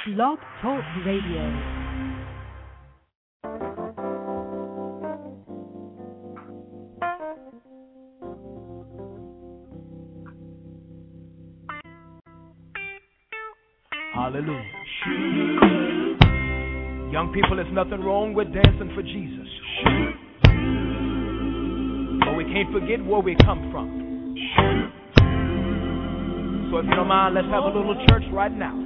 Blog Talk Radio. Hallelujah. Young people, there's nothing wrong with dancing for Jesus. But we can't forget where we come from. So if you don't mind, let's have a little church right now.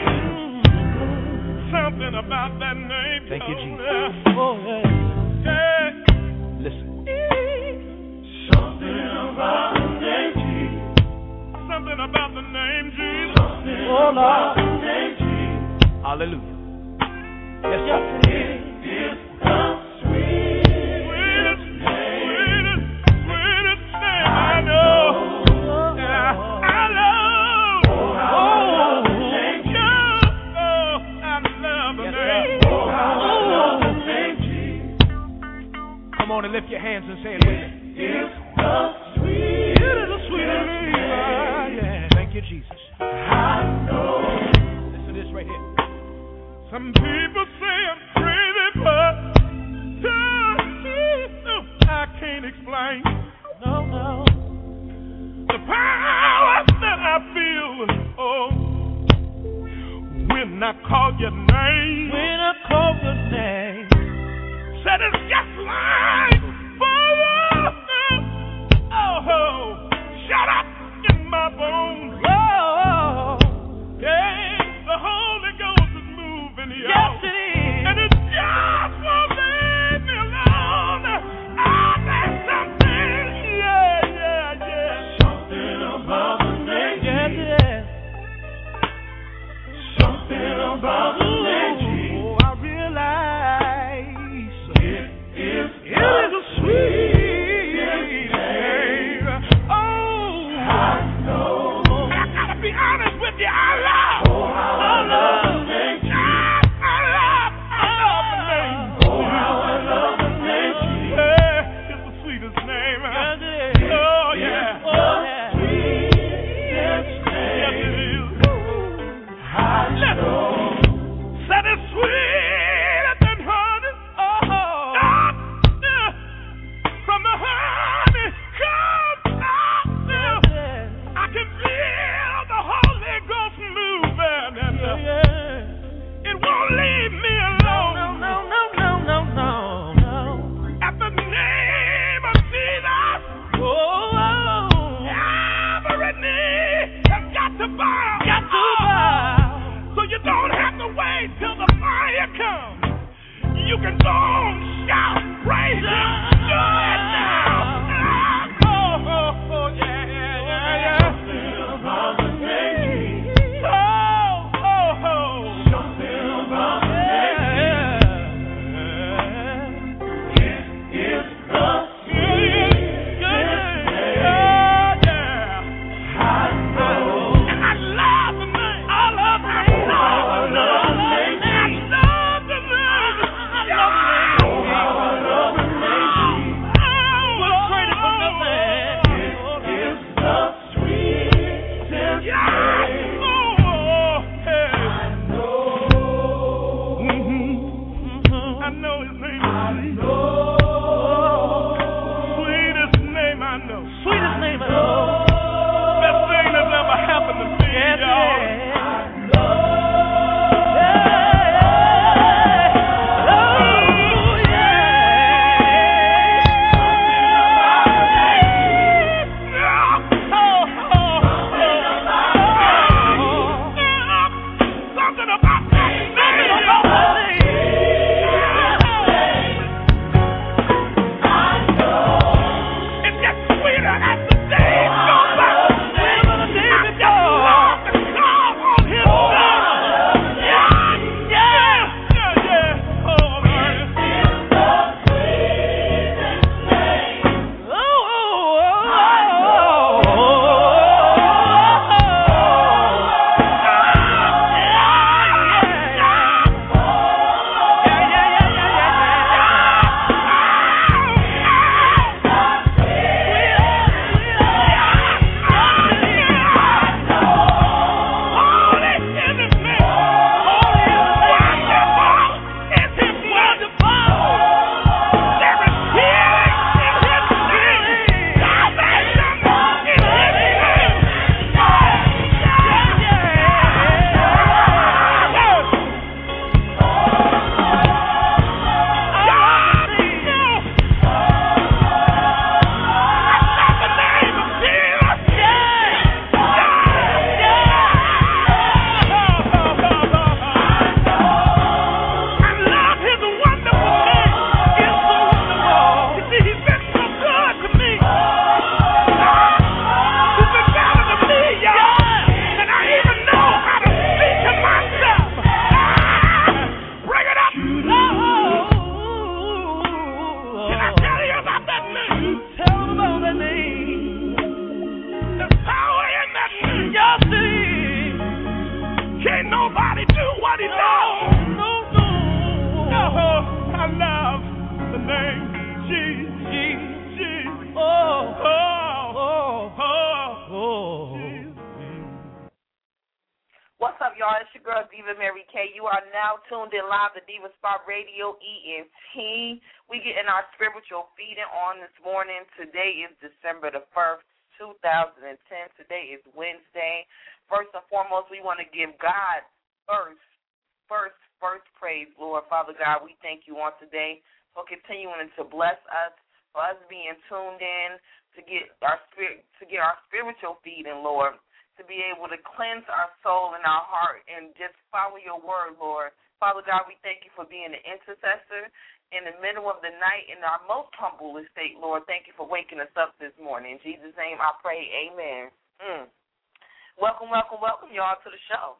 Something about that name. Thank you, Jesus. Oh, yeah. Listen. Something about the name Jesus. Something about the name Jesus. Oh, Lord. Hallelujah. Yes, sir. It is the sweetest name I know. Come on and lift your hands and say it with me. It's the sweetest. It is the sweetest name. Yeah. Thank you, Jesus. I know. Listen to this right here. Some people say I'm crazy, but I can't explain. No. The power that I feel. Oh, when I call your name. When I call your name. Said it's just like fire. Oh, shut up in my bones. Oh, yeah, the Holy Ghost is moving here. Yes, it is. And it just won't leave me alone. There's something, yeah. Something about the name. Yeah. Something about the name. Oh, I realize. It is a sweet name. Oh, I know. And I gotta be honest with you. I love the name. I love the name. Oh, how I love the name. Yeah, it's the sweetest name. Oh, yeah. Sweetest name. Yes, it is. I know. Said it's sweet. You can go on, shout, praise Him, do it now. Oh, yeah. Something about the name. Something about the name. It is the sweetest name. I know. And I love the name. I love the name. Nobody knows. No, I love the name Jesus. What's up, y'all? It's your girl, Diva Mary Kay. You are now tuned in live to Diva Spot Radio ENT. We getting our spiritual feeding on this morning. Today is December the 1st, 2010. Today is Wednesday. First and foremost, we want to give God first praise, Lord. Father God, we thank you on today for continuing to bless us, for us being tuned in to get our spiritual feeding, Lord, to be able to cleanse our soul and our heart and just follow your word, Lord. Father God, we thank you for being an intercessor in the middle of the night in our most humble state, Lord. Thank you for waking us up this morning. In Jesus' name I pray, amen. Welcome, y'all, to the show.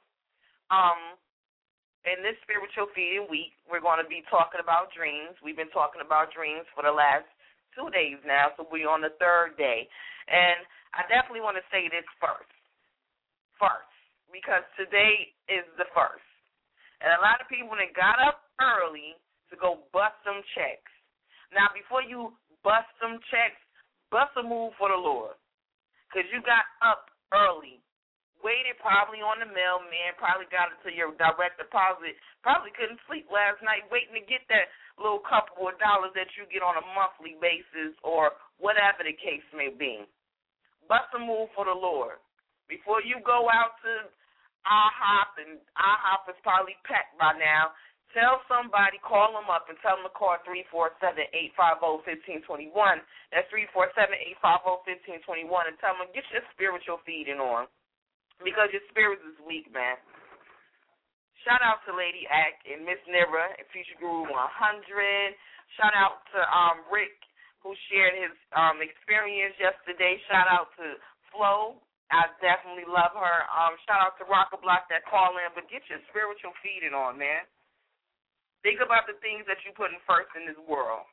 In this spiritual feeding week, we're going to be talking about dreams. We've been talking about dreams for the last 2 days now, so we're on the third day. And I definitely want to say this first, because today is the first. And a lot of people that got up early to go bust some checks. Now, before you bust some checks, bust a move for the Lord, because you got up early, waited probably on the mailman, probably got it to your direct deposit, probably couldn't sleep last night waiting to get that little couple of dollars that you get on a monthly basis or whatever the case may be. Bust a move for the Lord. Before you go out to IHOP, and IHOP is probably packed by now, tell somebody, call them up and tell them to call 347-850-1521. That's 347-850-1521, and tell them, get your spiritual feeding on, because your spirit is weak, man. Shout out to Lady Ack and Miss Nira and Future Guru 100. Shout out to Rick, who shared his experience yesterday. Shout out to Flo. I definitely love her. Shout out to Rocker Block that call in, but get your spiritual feeding on, man. Think about the things that you're putting first in this world.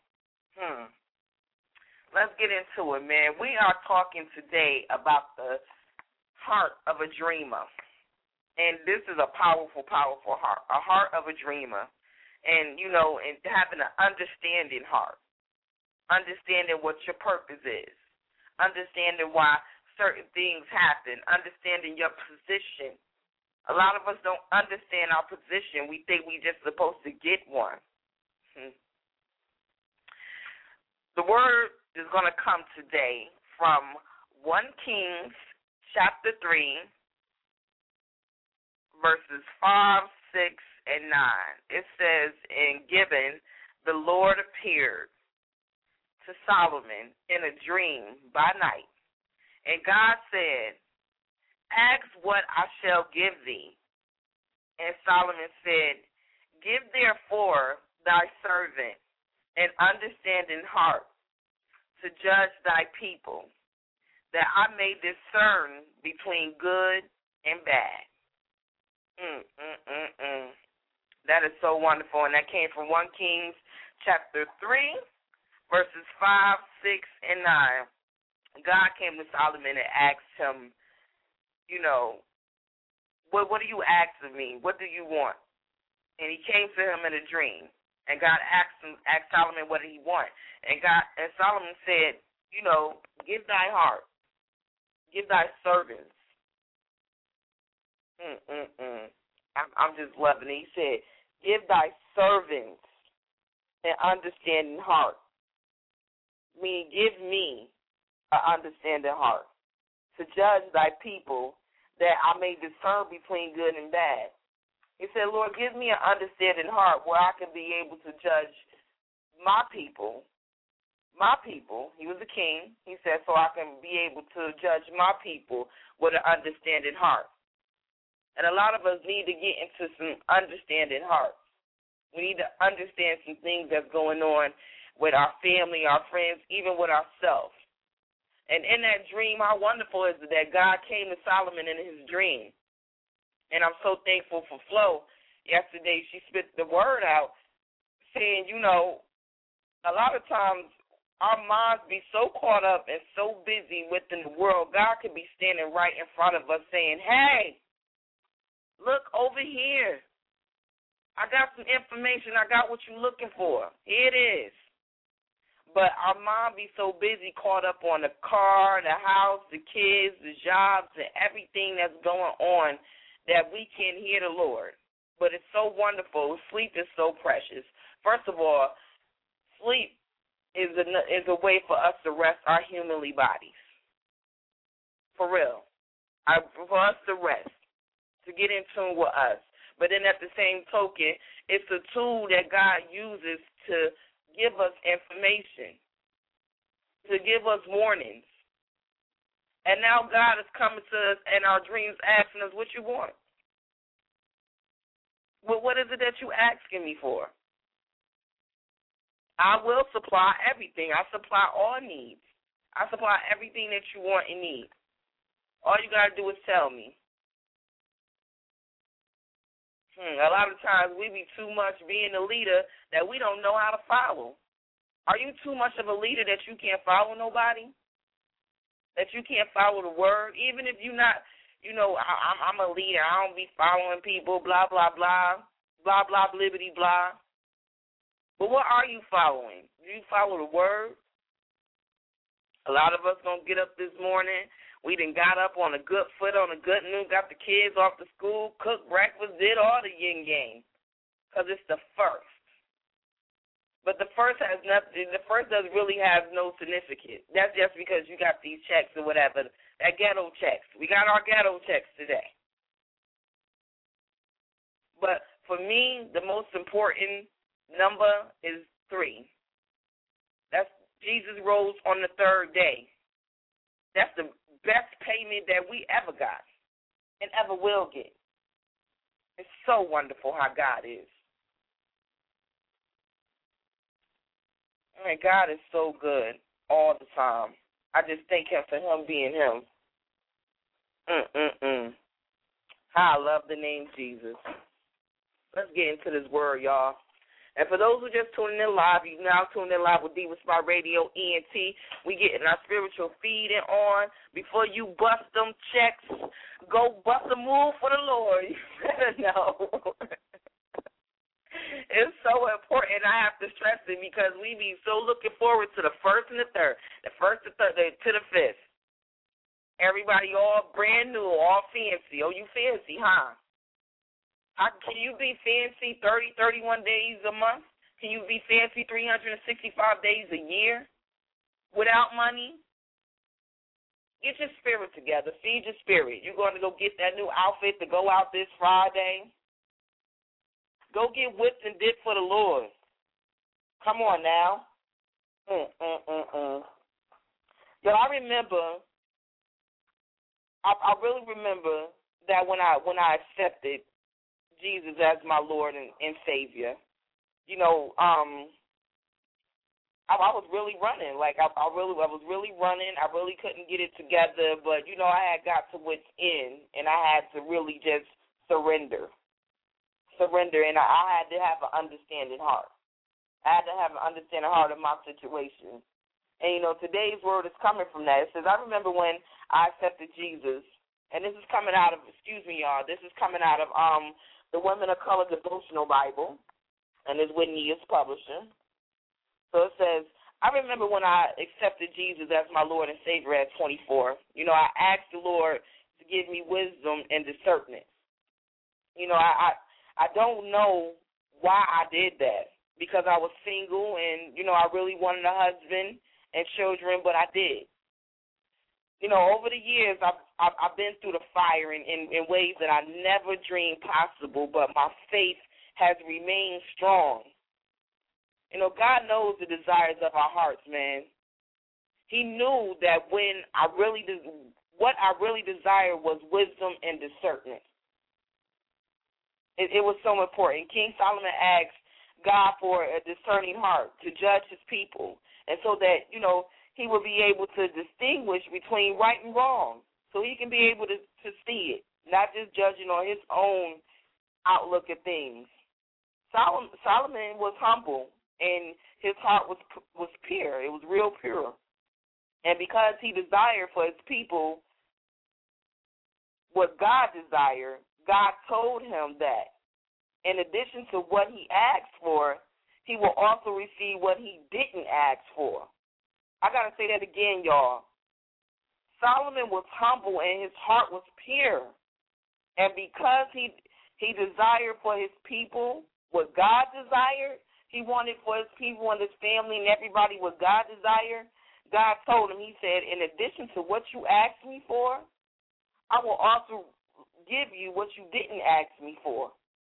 Let's get into it, man. We are talking today about the heart of a dreamer. And this is a powerful, powerful heart, a heart of a dreamer. And, you know, and having an understanding heart, understanding what your purpose is, understanding why certain things happen, understanding your position. A lot of us don't understand our position. We think we're just supposed to get one. The word is going to come today from 1 Kings chapter 3, verses 5, 6, and 9. It says, in Gibeon, the Lord appeared to Solomon in a dream by night. And God said, ask what I shall give thee. And Solomon said, give therefore thy servant an understanding heart to judge thy people, that I may discern between good and bad. That is so wonderful. And that came from 1 Kings chapter 3, verses 5, 6, and 9. God came to Solomon and asked him, you know, what do you ask of me? What do you want? And he came to him in a dream. And God asked Solomon what did he want. And Solomon said, you know, give thy heart. Give thy servants. I'm just loving it. He said, give thy servants an understanding heart. Meaning, give me an understanding heart to judge thy people, that I may discern between good and bad. He said, Lord, give me an understanding heart where I can be able to judge my people. He was a king. He said, so I can be able to judge my people with an understanding heart. And a lot of us need to get into some understanding hearts. We need to understand some things that's going on with our family, our friends, even with ourselves. And in that dream, how wonderful is it that God came to Solomon in his dream. And I'm so thankful for Flo. Yesterday, she spit the word out saying, you know, a lot of times our minds be so caught up and so busy within the world, God could be standing right in front of us saying, hey, look over here. I got some information. I got what you're looking for. Here it is. But our mom be so busy caught up on the car, the house, the kids, the jobs, and everything that's going on that we can't hear the Lord. But it's so wonderful. Sleep is so precious. First of all, sleep is a way for us to rest our humanly bodies. For real. For us to rest, to get in tune with us. But then at the same token, it's a tool that God uses to give us information, to give us warnings. And now God is coming to us in our dreams asking us what you want. Well, what is it that you asking me for? I will supply everything. I supply all needs. I supply everything that you want and need. All you got to do is tell me. A lot of times we be too much being a leader that we don't know how to follow. Are you too much of a leader that you can't follow nobody? That you can't follow the word? Even if you're not, I'm a leader. I don't be following people, blah, blah, blah, blah, blah, blibbity, blah. But what are you following? Do you follow the word? A lot of us going to get up this morning. We done got up on a good foot, on a good noon, got the kids off to school, cooked breakfast, did all the yin yang. Because it's the first. But the first has nothing. The first doesn't really have no significance. That's just because you got these checks or whatever. That ghetto checks. We got our ghetto checks today. But for me, the most important number is 3. That's Jesus rose on the 3rd day. That's the best payment that we ever got and ever will get. It's so wonderful how God is. Man, God is so good all the time. I just thank him for him being him. How I love the name Jesus. Let's get into this word, y'all. And for those who just tuning in live, you now tuned in live with Diva Spot Radio, ENT. We getting our spiritual feeding on. Before you bust them checks, go bust a move for the Lord. You better know. It's so important. I have to stress it because we be so looking forward to the 1st and the 3rd, the 1st to 3rd, to the 5th. Everybody all brand new, all fancy. Oh, you fancy, huh? Can you be fancy 30, 31 days a month? Can you be fancy 365 days a year without money? Get your spirit together. Feed your spirit. You're going to go get that new outfit to go out this Friday. Go get whipped and dipped for the Lord. Come on now. Yo, I really remember that when I accepted Jesus as my Lord and Savior, I was really running. Like I was really running. I really couldn't get it together, but I had got to wit's end, and I had to really just surrender, and I had to have an understanding heart. I had to have an understanding heart of my situation, and today's word is coming from that. It says, I remember when I accepted Jesus, and this is coming out of, excuse me, y'all. This is coming out of the Women of Color Devotional Bible, and it's Whitney is publisher. So it says, I remember when I accepted Jesus as my Lord and Savior at 24. I asked the Lord to give me wisdom and discernment. I don't know why I did that, because I was single and, I really wanted a husband and children, but I did. Over the years, I've been through the fire in ways that I never dreamed possible, but my faith has remained strong. God knows the desires of our hearts, man. He knew that what I really desired was wisdom and discernment. It was so important. King Solomon asked God for a discerning heart to judge his people, and so that, he will be able to distinguish between right and wrong, so he can be able to see it, not just judging on his own outlook at things. Solomon was humble, and his heart was pure. It was real pure. And because he desired for his people what God desired, God told him that in addition to what he asked for, he will also receive what he didn't ask for. I got to say that again, y'all. Solomon was humble and his heart was pure. And because he desired for his people what God desired, he wanted for his people and his family and everybody what God desired, God told him, he said, in addition to what you asked me for, I will also give you what you didn't ask me for.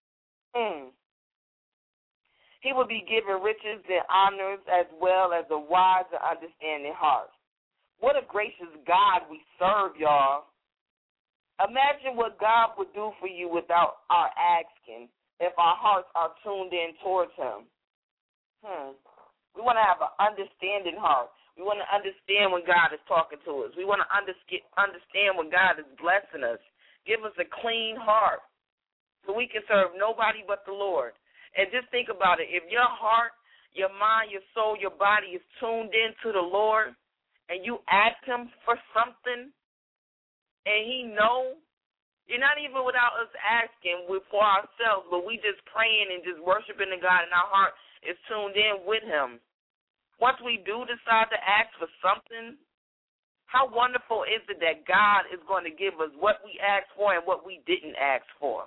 He will be given riches and honors as well as a wise and understanding heart. What a gracious God we serve, y'all. Imagine what God would do for you without our asking if our hearts are tuned in towards him. We want to have an understanding heart. We want to understand when God is talking to us. We want to understand when God is blessing us. Give us a clean heart so we can serve nobody but the Lord. And just think about it. If your heart, your mind, your soul, your body is tuned in to the Lord and you ask him for something and he knows, you're not even without us asking for ourselves, but we just praying and just worshiping the God and our heart is tuned in with him. Once we do decide to ask for something, how wonderful is it that God is going to give us what we asked for and what we didn't ask for?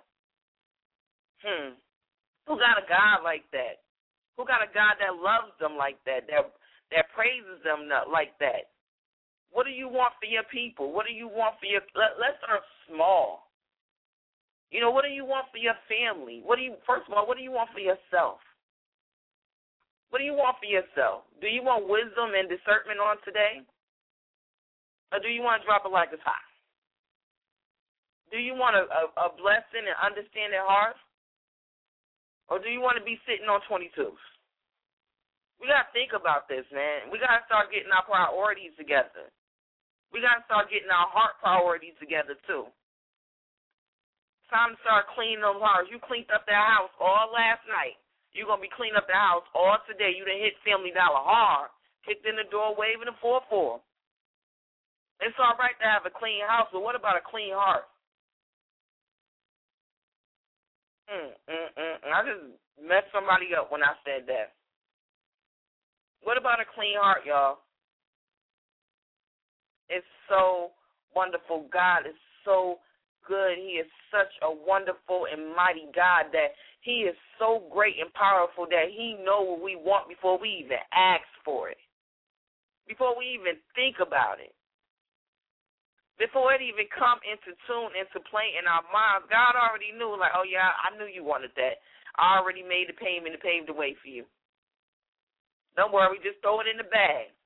Who got a God like that? Who got a God that loves them like that, that praises them like that? What do you want for your people? What do you want for your – let's start small. You know, what do you want for your family? First of all, what do you want for yourself? What do you want for yourself? Do you want wisdom and discernment on today? Or do you want to drop it like it's hot? Do you want a blessing and understanding heart? Or do you want to be sitting on 22s? We got to think about this, man. We got to start getting our priorities together. We got to start getting our heart priorities together, too. It's time to start cleaning them hearts. You cleaned up that house all last night. You're going to be cleaning up the house all today. You done hit Family Dollar hard, kicked in the door, waving a 4-4. It's all right to have a clean house, but what about a clean heart? I just messed somebody up when I said that. What about a clean heart, y'all? It's so wonderful. God is so good. He is such a wonderful and mighty God that he is so great and powerful that he knows what we want before we even ask for it, before we even think about it. Before it even come into play in our minds, God already knew, like, oh, yeah, I knew you wanted that. I already made the payment and paved the way for you. Don't worry, just throw it in the bag.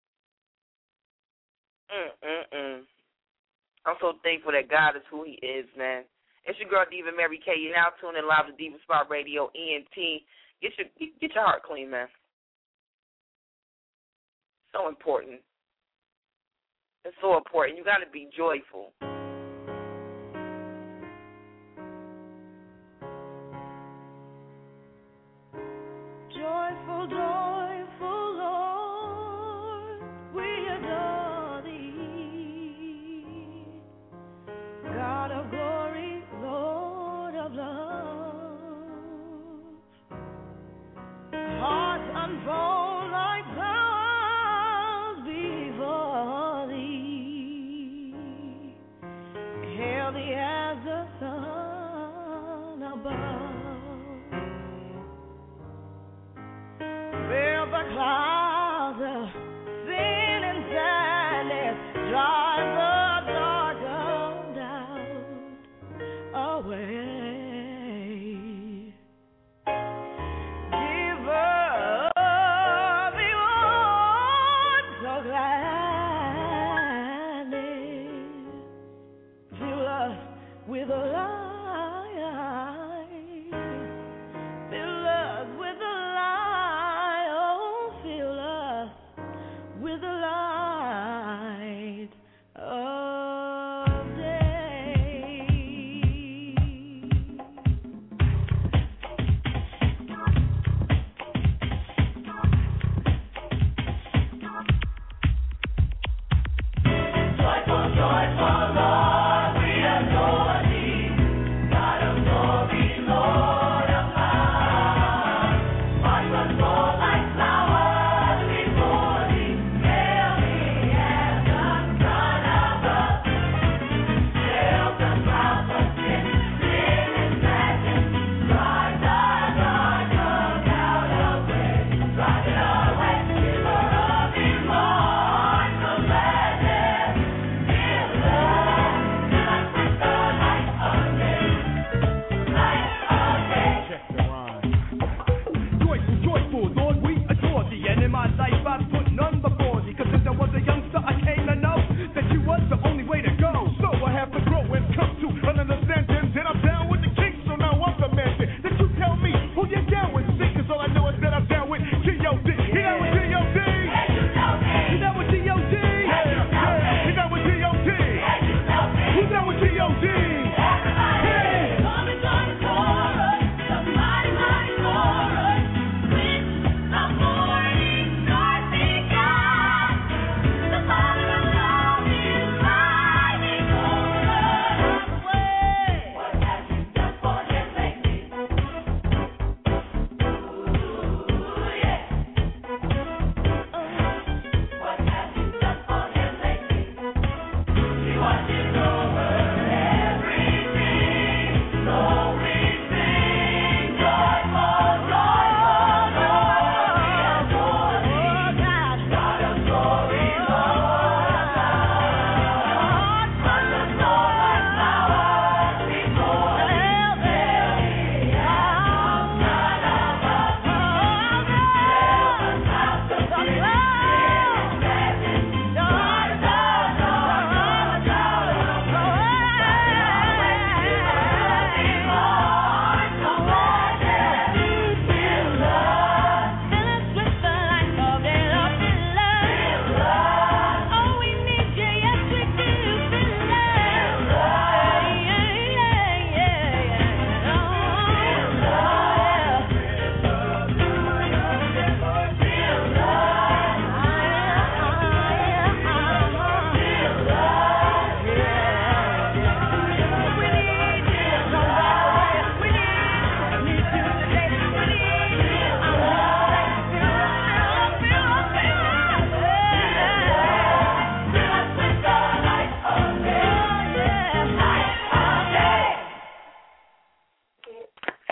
I'm so thankful that God is who he is, man. It's your girl, Diva Mary K. You're now tuning live to Diva Spot Radio, ENT. Get your heart clean, man. So important. It's so important. You got to be joyful. Joyful, joyful Lord, we adore thee. God of glory, Lord of love. Hearts unfold like flowers before thee. Hail thee as the sun above.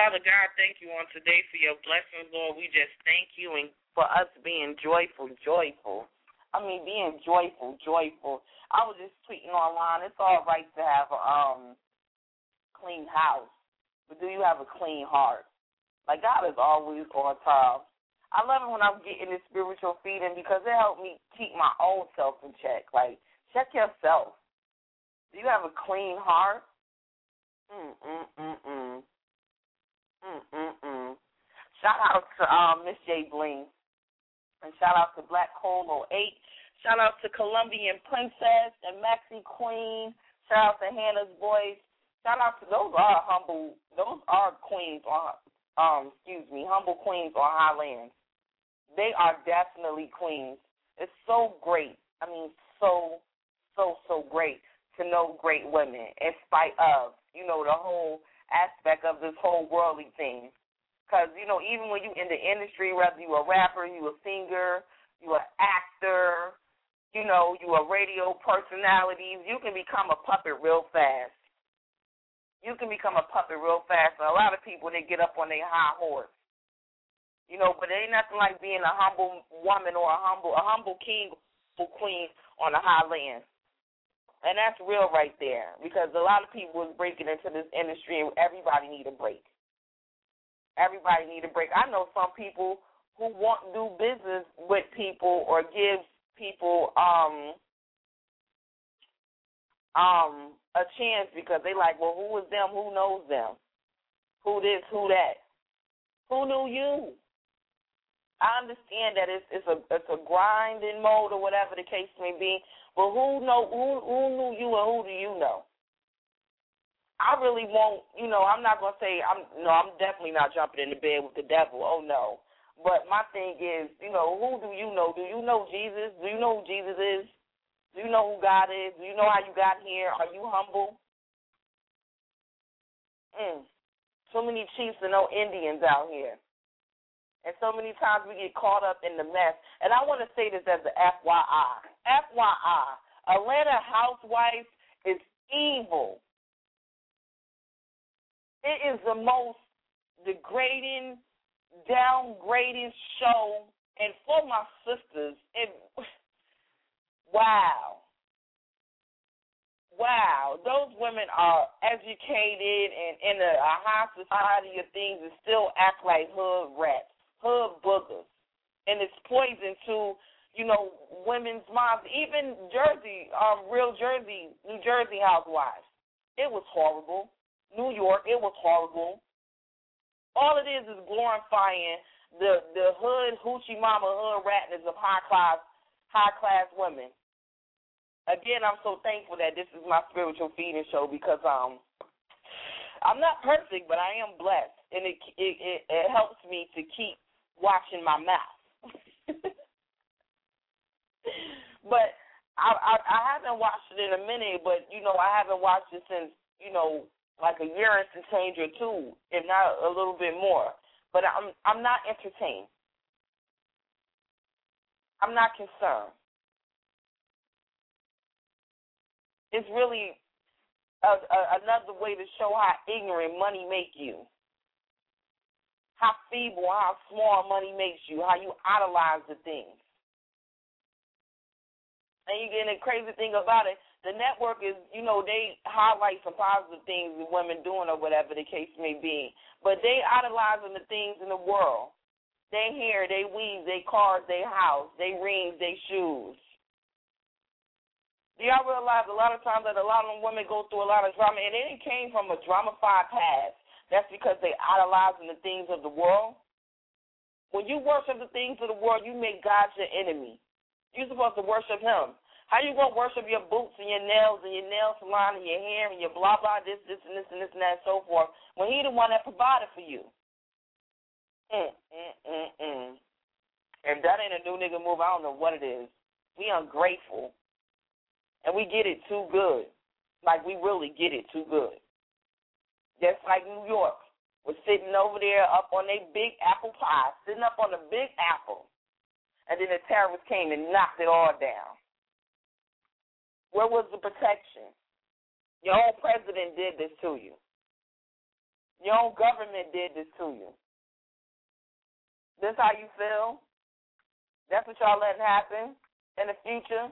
Father God, thank you on today for your blessings, Lord. We just thank you and for us being joyful. Being joyful. I was just tweeting online. It's all right to have a clean house, but do you have a clean heart? Like, God is always on top. I love it when I'm getting this spiritual feeding because it helped me keep my own self in check. Like, check yourself. Do you have a clean heart? Shout out to Miss J. Bling. And shout out to Black Colo 8. Shout out to Colombian Princess and Maxie Queen. Shout out to Hannah's Voice. Shout out to those are queens on humble queens on Highlands. They are definitely queens. It's so great. So great to know great women in spite of, the whole aspect of this whole worldly thing. Because, even when you in the industry, whether you a rapper, you a singer, you an actor, you a radio personality, you can become a puppet real fast. And a lot of people, they get up on their high horse. But it ain't nothing like being a humble woman or a humble king or queen on the highlands. And that's real right there, because a lot of people is breaking into this industry and everybody need a break. I know some people who want to do business with people or give people a chance because they like, well, who is them? Who knows them? Who this? Who that? Who knew you? I understand that it's a grinding mode or whatever the case may be, but who knew you and who do you know? I really won't, I'm not going to say, I'm definitely not jumping into bed with the devil. Oh, no. But my thing is, who do you know? Do you know Jesus? Do you know who Jesus is? Do you know who God is? Do you know how you got here? Are you humble? So many chiefs and no Indians out here. And so many times we get caught up in the mess. And I want to say this as an FYI. Atlanta Housewives is evil. It is the most degrading, downgrading show. And for my sisters, wow. Those women are educated and in a high society of things and still act like hood rats, hood boogers. And it's poison to, women's minds. Even New Jersey housewives. It was horrible. New York, it was horrible. All it is glorifying the hood, hoochie mama, hood ratness of high class women. Again, I'm so thankful that this is my spiritual feeding show because I'm not perfect, but I am blessed, and it helps me to keep watching my mouth. But I haven't watched it in a minute, but I haven't watched it since like a year and some change or two, if not a little bit more. But I'm not entertained. I'm not concerned. It's really another way to show how ignorant money make you, how feeble, how small money makes you, how you idolize the things. And you get the crazy thing about it, the network is, they highlight some positive things that women doing or whatever the case may be, but they idolizing the things in the world. They hair, they weave, they cars, they house, they rings, they shoes. Do y'all realize a lot of times that a lot of women go through a lot of drama, and it came from a drama-fied past. That's because they idolizing the things of the world. When you worship the things of the world, you make God your enemy. You're supposed to worship him. How you going to worship your boots and your nails salon and your hair and your blah, blah, this and this and this and that and so forth, when he the one that provided for you? If that ain't a new nigga move, I don't know what it is. We ungrateful. And we get it too good. Like we really get it too good. Just like New York was sitting over there up on their big apple pie, sitting up on the big apple. And then the terrorists came and knocked it all down. Where was the protection? Your own president did this to you. Your own government did this to you. This how you feel? That's what y'all letting happen in the future?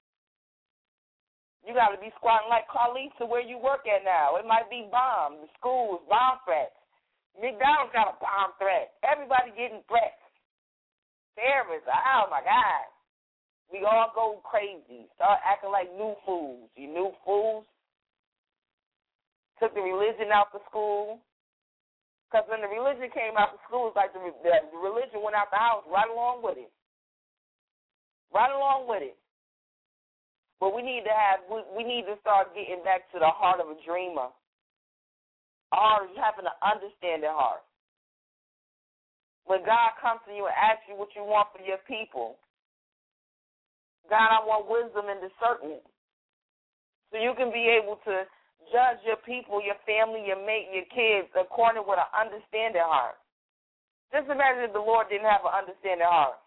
You got to be squatting like Carlisa where you work at now. It might be bombs, the schools, bomb threats. McDonald's got a bomb threat. Everybody getting threats. Terrorists, oh my God. We all go crazy. Start acting like new fools. You new fools. Took the religion out the school. Because when the religion came out the school, it's like the religion went out the house right along with it. Right along with it. But we need to start getting back to the heart of a dreamer. Or having an understanding heart. When God comes to you and asks you what you want for your people, God, I want wisdom and discernment. So you can be able to judge your people, your family, your mate, your kids according with an understanding heart. Just imagine if the Lord didn't have an understanding heart.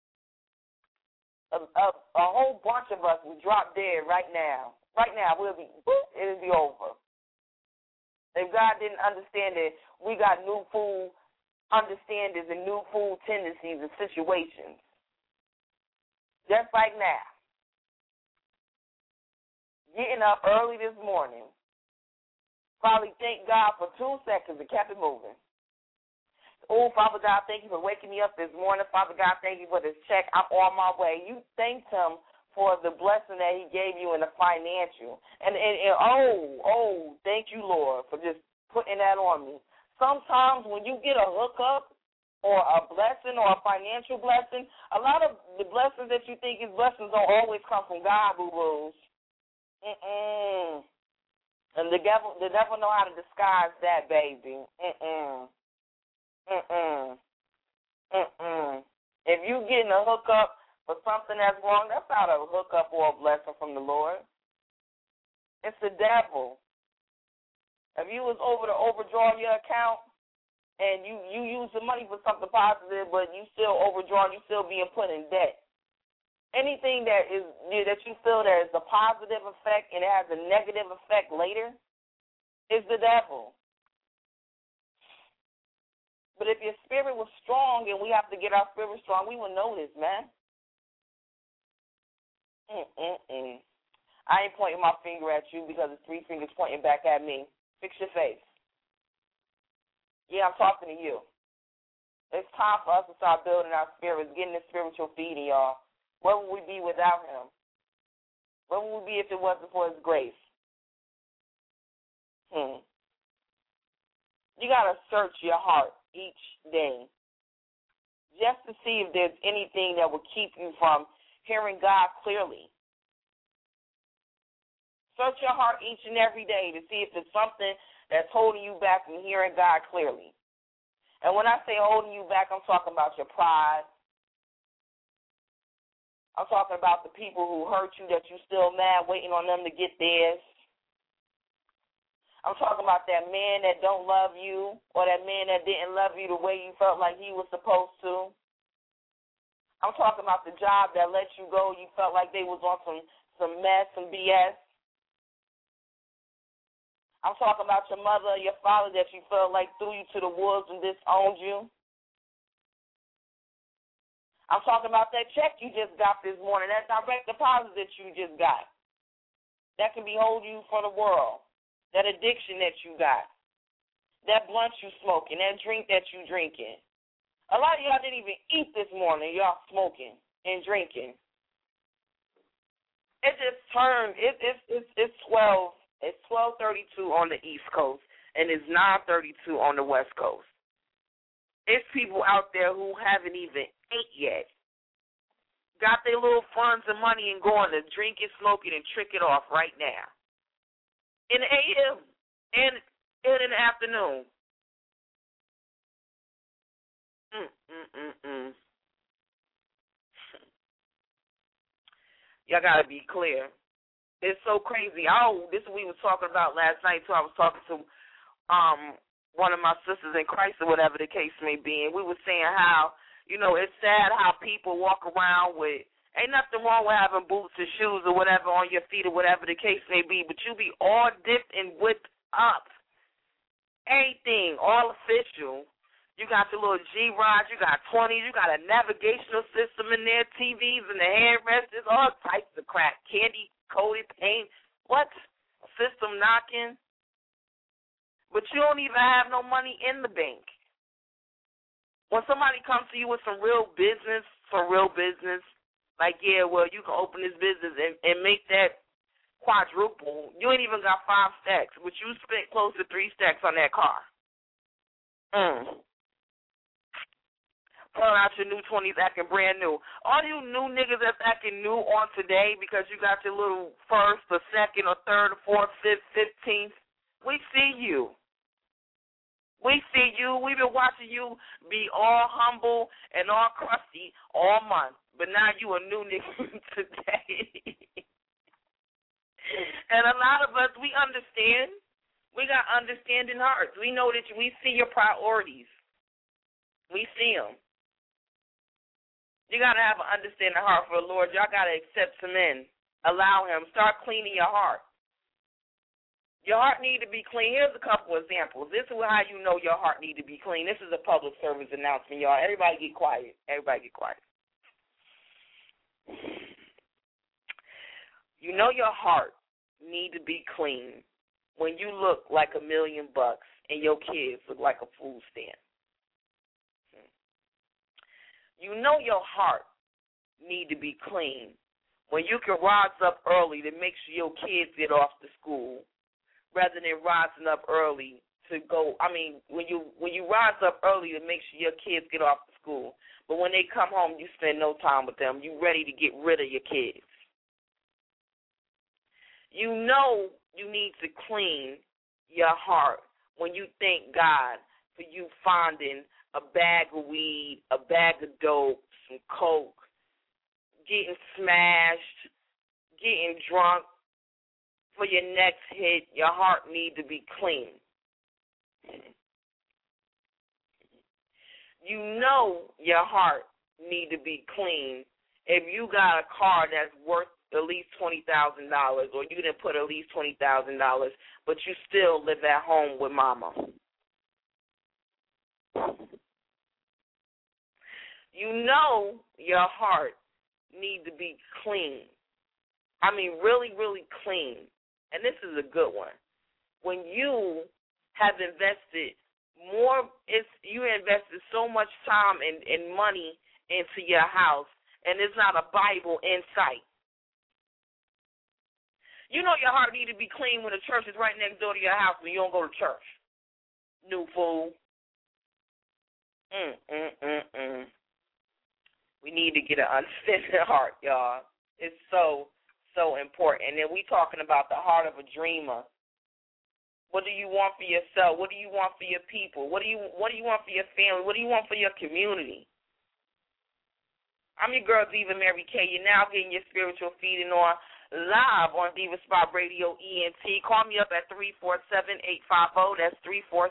A whole bunch of us would drop dead right now. Right now, it'll be over. If God didn't understand it, we got new fool understandings and new fool tendencies and situations. Just like now. Getting up early this morning. Probably thank God for 2 seconds and kept it moving. Oh, Father God, thank you for waking me up this morning. Father God, thank you for this check. I'm on my way. You thanked him for the blessing that he gave you in the financial. And thank you, Lord, for just putting that on me. Sometimes when you get a hookup or a blessing or a financial blessing, a lot of the blessings that you think is blessings don't always come from God, boo-boos. And the devil know how to disguise that, baby. If you getting a hookup for something that's wrong, that's not a hookup or a blessing from the Lord. It's the devil. If you was over to overdraw your account and you use the money for something positive, but you still overdrawn, you still being put in debt. Anything that you feel there is a positive effect and it has a negative effect later is the devil. But if your spirit was strong, and we have to get our spirit strong, we will know this, man. I ain't pointing my finger at you because it's 3 fingers pointing back at me. Fix your face. Yeah, I'm talking to you. It's time for us to start building our spirits, getting this spiritual feeding, y'all. Where would we be without him? Where would we be if it wasn't for his grace? You got to search your heart each day just to see if there's anything that will keep you from hearing God clearly. Search your heart each and every day to see if there's something that's holding you back from hearing God clearly. And when I say holding you back, I'm talking about your pride. I'm talking about the people who hurt you that you still mad, waiting on them to get theirs. I'm talking about that man that don't love you or that man that didn't love you the way you felt like he was supposed to. I'm talking about the job that let you go. You felt like they was on some mess, some BS. I'm talking about your mother or your father that you felt like threw you to the wolves and disowned you. I'm talking about that check you just got this morning, that direct deposit that you just got. That can behold you for the world. That addiction that you got, that blunt you smoking, that drink that you drinking. A lot of y'all didn't even eat this morning. Y'all smoking and drinking. It just turned. It's 12. It's 12:32 on the East Coast, and it's 9:32 on the West Coast. It's people out there who haven't even ate yet. Got their little funds and money and going to drink it, smoke it, and trick it off right now. In the a.m. and in the afternoon. Y'all got to be clear. It's so crazy. This is what we were talking about last night, too. I was talking to one of my sisters in Christ or whatever the case may be, and we were saying how, it's sad how people walk around with, ain't nothing wrong with having boots or shoes or whatever on your feet or whatever the case may be, but you be all dipped and whipped up. Everything, all official. You got your little G-Rods, you got 20s, you got a navigational system in there, TVs and the headrests, all types of crap, candy-coated paint, what? System knocking. But you don't even have no money in the bank. When somebody comes to you with some real business, like, yeah, well, you can open this business and make that quadruple, you ain't even got 5 stacks, but you spent close to 3 stacks on that car. Pulling out your new 20s acting brand new. All you new niggas that's acting new on today because you got your little first or second or third or fourth, fifth, 15th, we see you. We see you. We've been watching you be all humble and all crusty all month. But now you a new nigga today. And a lot of us, we understand. We got understanding hearts. We know that we see your priorities. We see them. You got to have an understanding heart for the Lord. Y'all got to accept Him in. Allow Him. Start cleaning your heart. Your heart need to be clean. Here's a couple examples. This is how you know your heart need to be clean. This is a public service announcement, y'all. Everybody get quiet. Everybody get quiet. You know your heart need to be clean when you look like $1 million and your kids look like a food stamp. You know your heart need to be clean when you can rise up early to make sure your kids get off to school rather than rising up early to go. When you rise up early to make sure your kids get off to school, but when they come home, you spend no time with them. You ready to get rid of your kids. You know you need to clean your heart when you thank God for you finding a bag of weed, a bag of dope, some coke, getting smashed, getting drunk. For your next hit, your heart need to be clean. You know your heart need to be clean if you got a car that's worth at least $20,000 or you didn't put at least $20,000, but you still live at home with mama. You know your heart need to be clean. Really, really clean. And this is a good one. When you have invested you invested so much time and money into your house, and there's not a Bible in sight. You know your heart need to be clean when the church is right next door to your house when you don't go to church. New fool. We need to get an understanding heart, y'all. It's so important. And then we talking about the heart of a dreamer. What do you want for yourself? What do you want for your people? What do you want for your family? What do you want for your community? I'm your girl, Diva Mary Kay. You're now getting your spiritual feeding on live on Diva Spot Radio ENT. Call me up at 347-850. That's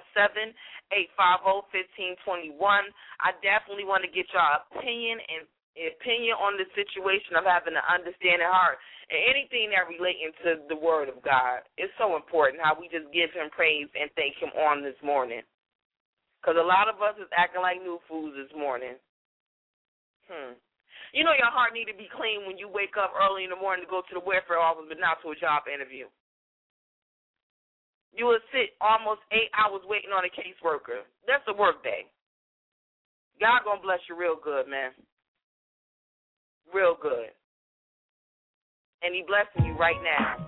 347-850-1521. I definitely want to get y'all opinion on the situation of having an understanding heart and anything that relating to the Word of God. It's so important how we just give Him praise and thank Him on this morning. Because a lot of us is acting like new fools this morning. You know your heart need to be clean when you wake up early in the morning to go to the welfare office but not to a job interview. You will sit almost 8 hours waiting on a caseworker. That's a work day. God going to bless you real good, man. Real good. And He blessing you right now.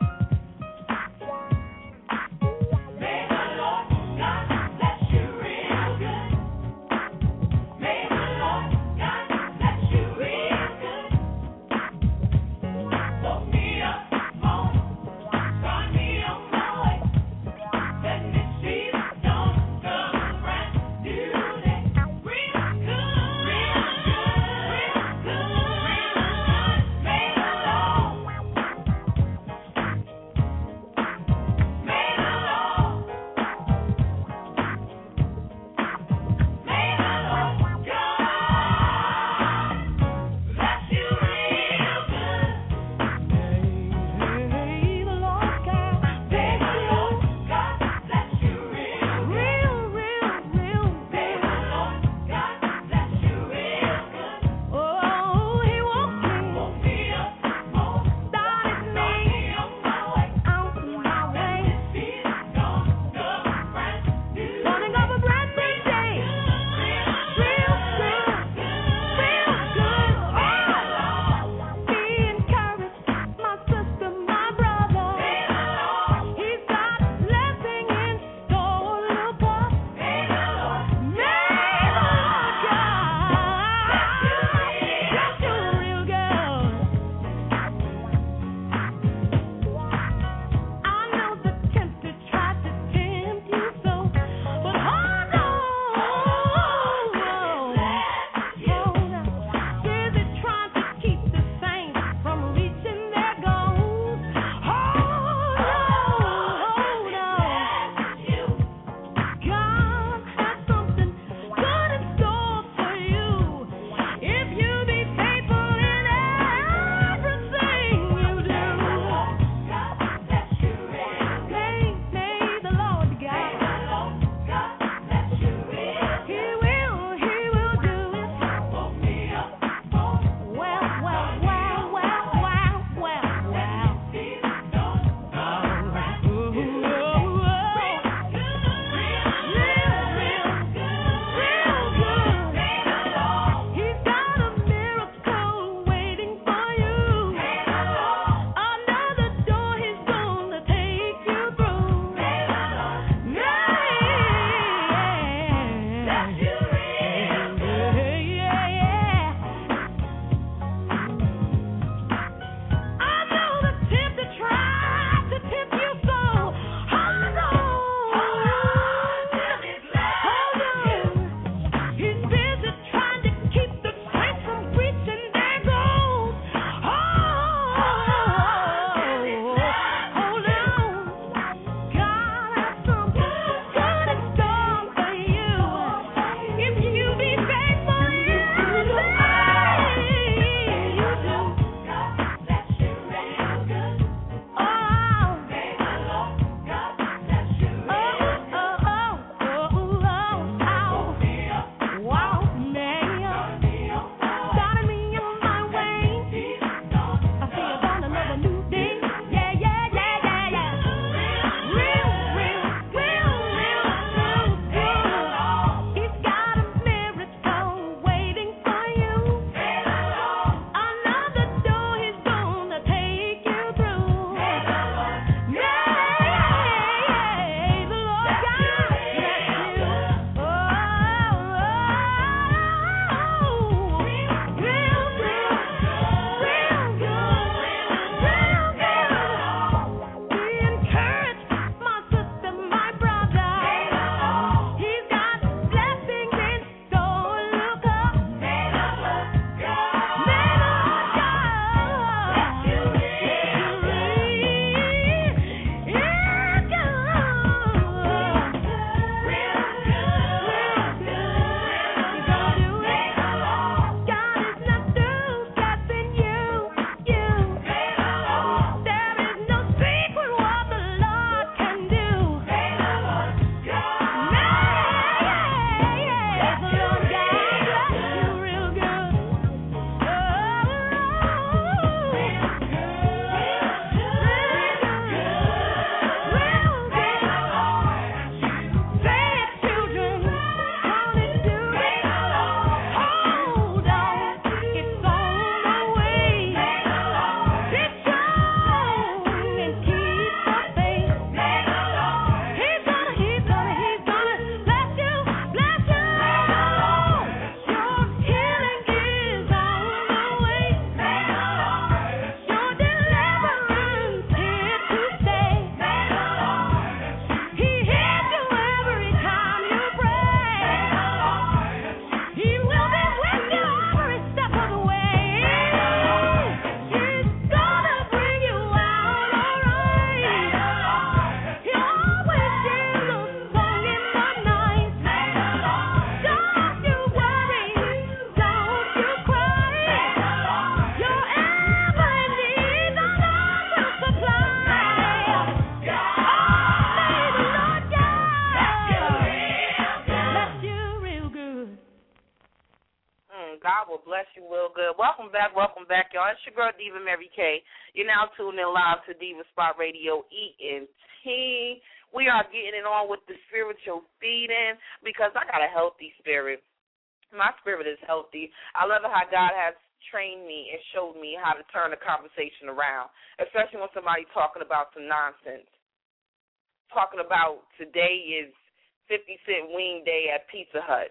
God will bless you real good. Welcome back, y'all. It's your girl, Diva Mary Kay. You're now tuning in live to Diva Spot Radio ENT. We are getting it on with the spiritual feeding because I got a healthy spirit. My spirit is healthy. I love how God has trained me and showed me how to turn the conversation around, especially when somebody's talking about some nonsense. Talking about today is 50-cent wing day at Pizza Hut.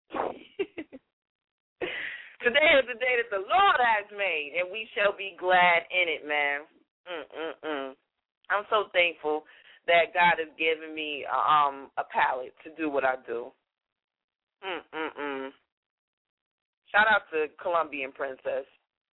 Today is the day that the Lord has made, and we shall be glad in it, man. I'm so thankful that God has given me a palate to do what I do. Shout out to Colombian Princess.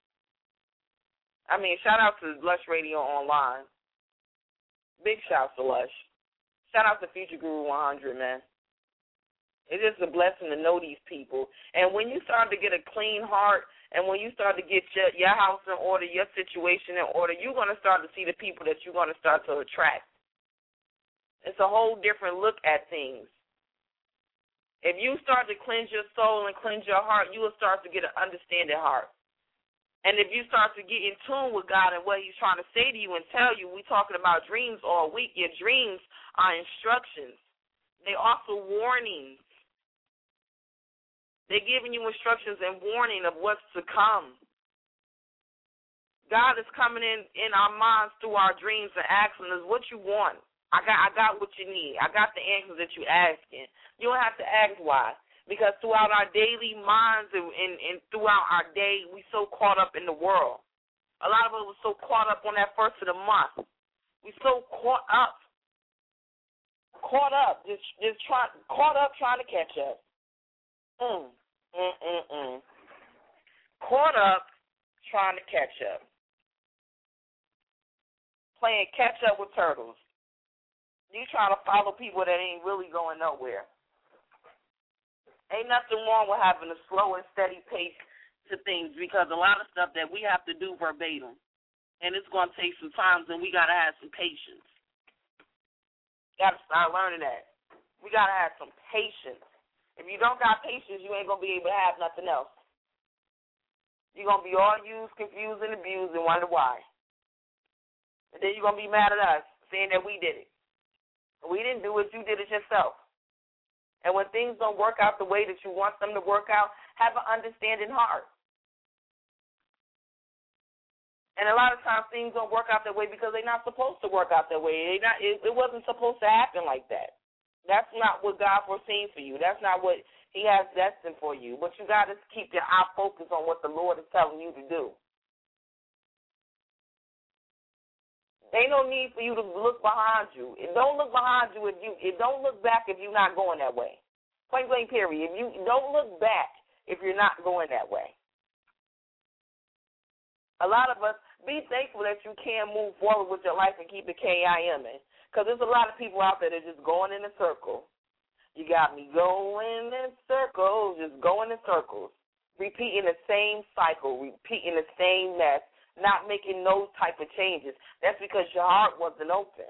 Shout out to Lush Radio Online. Big shouts to Lush. Shout out to Future Guru 100, man. It's just a blessing to know these people. And when you start to get a clean heart and when you start to get your house in order, your situation in order, you're going to start to see the people that you're going to start to attract. It's a whole different look at things. If you start to cleanse your soul and cleanse your heart, you will start to get an understanding heart. And if you start to get in tune with God and what he's trying to say to you and tell you, we're talking about dreams all week. Your dreams are instructions. They're also warnings. They're giving you instructions and warning of what's to come. God is coming in our minds through our dreams and asking us what you want. I got what you need. I got the answers that you're asking. You don't have to ask why. Because throughout our daily minds and throughout our day, we so caught up in the world. A lot of us were so caught up on that first of the month. We so caught up trying to catch up. Caught up trying to catch up. Playing catch up with turtles. You trying to follow people that ain't really going nowhere. Ain't nothing wrong with having a slow and steady pace to things because a lot of stuff that we have to do verbatim. And it's going to take some time, and we got to have some patience. Got to start learning that. We got to have some patience. If you don't got patience, you ain't going to be able to have nothing else. You're going to be all used, confused, and abused and wonder why. And then you're going to be mad at us saying that we did it. We didn't do it. You did it yourself. And when things don't work out the way that you want them to work out, have an understanding heart. And a lot of times things don't work out that way because they're not supposed to work out that way. It wasn't supposed to happen like that. That's not what God foreseen for you. That's not what he has destined for you. But you got to keep your eye focused on what the Lord is telling you to do. Ain't no need for you to look behind you. Don't look behind you don't look back if you're not going that way. Point blank period. You don't look back if you're not going that way. A lot of us, be thankful that you can move forward with your life and keep it KIM in. Because there's a lot of people out there that are just going in a circle. You got me going in circles, just going in circles, repeating the same cycle, repeating the same mess, not making those type of changes. That's because your heart wasn't open.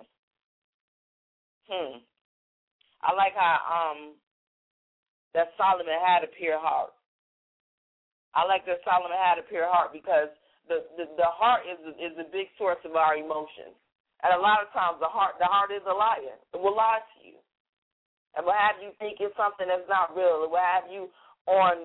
I like how that Solomon had a pure heart. I like that Solomon had a pure heart because the heart is a big source of our emotions. And a lot of times the heart is a liar. It will lie to you. It will have you thinking something that's not real. It will have you on,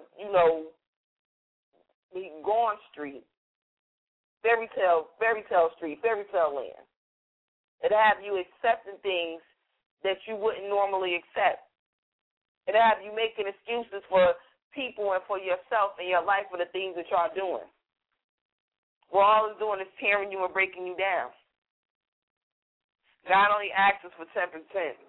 Gorn Street, fairy tale street, fairy tale land. It'll have you accepting things that you wouldn't normally accept. It'll have you making excuses for people and for yourself and your life for the things that y'all doing. Well, all it's doing is tearing you and breaking you down. God only asks us for 10%. 10%.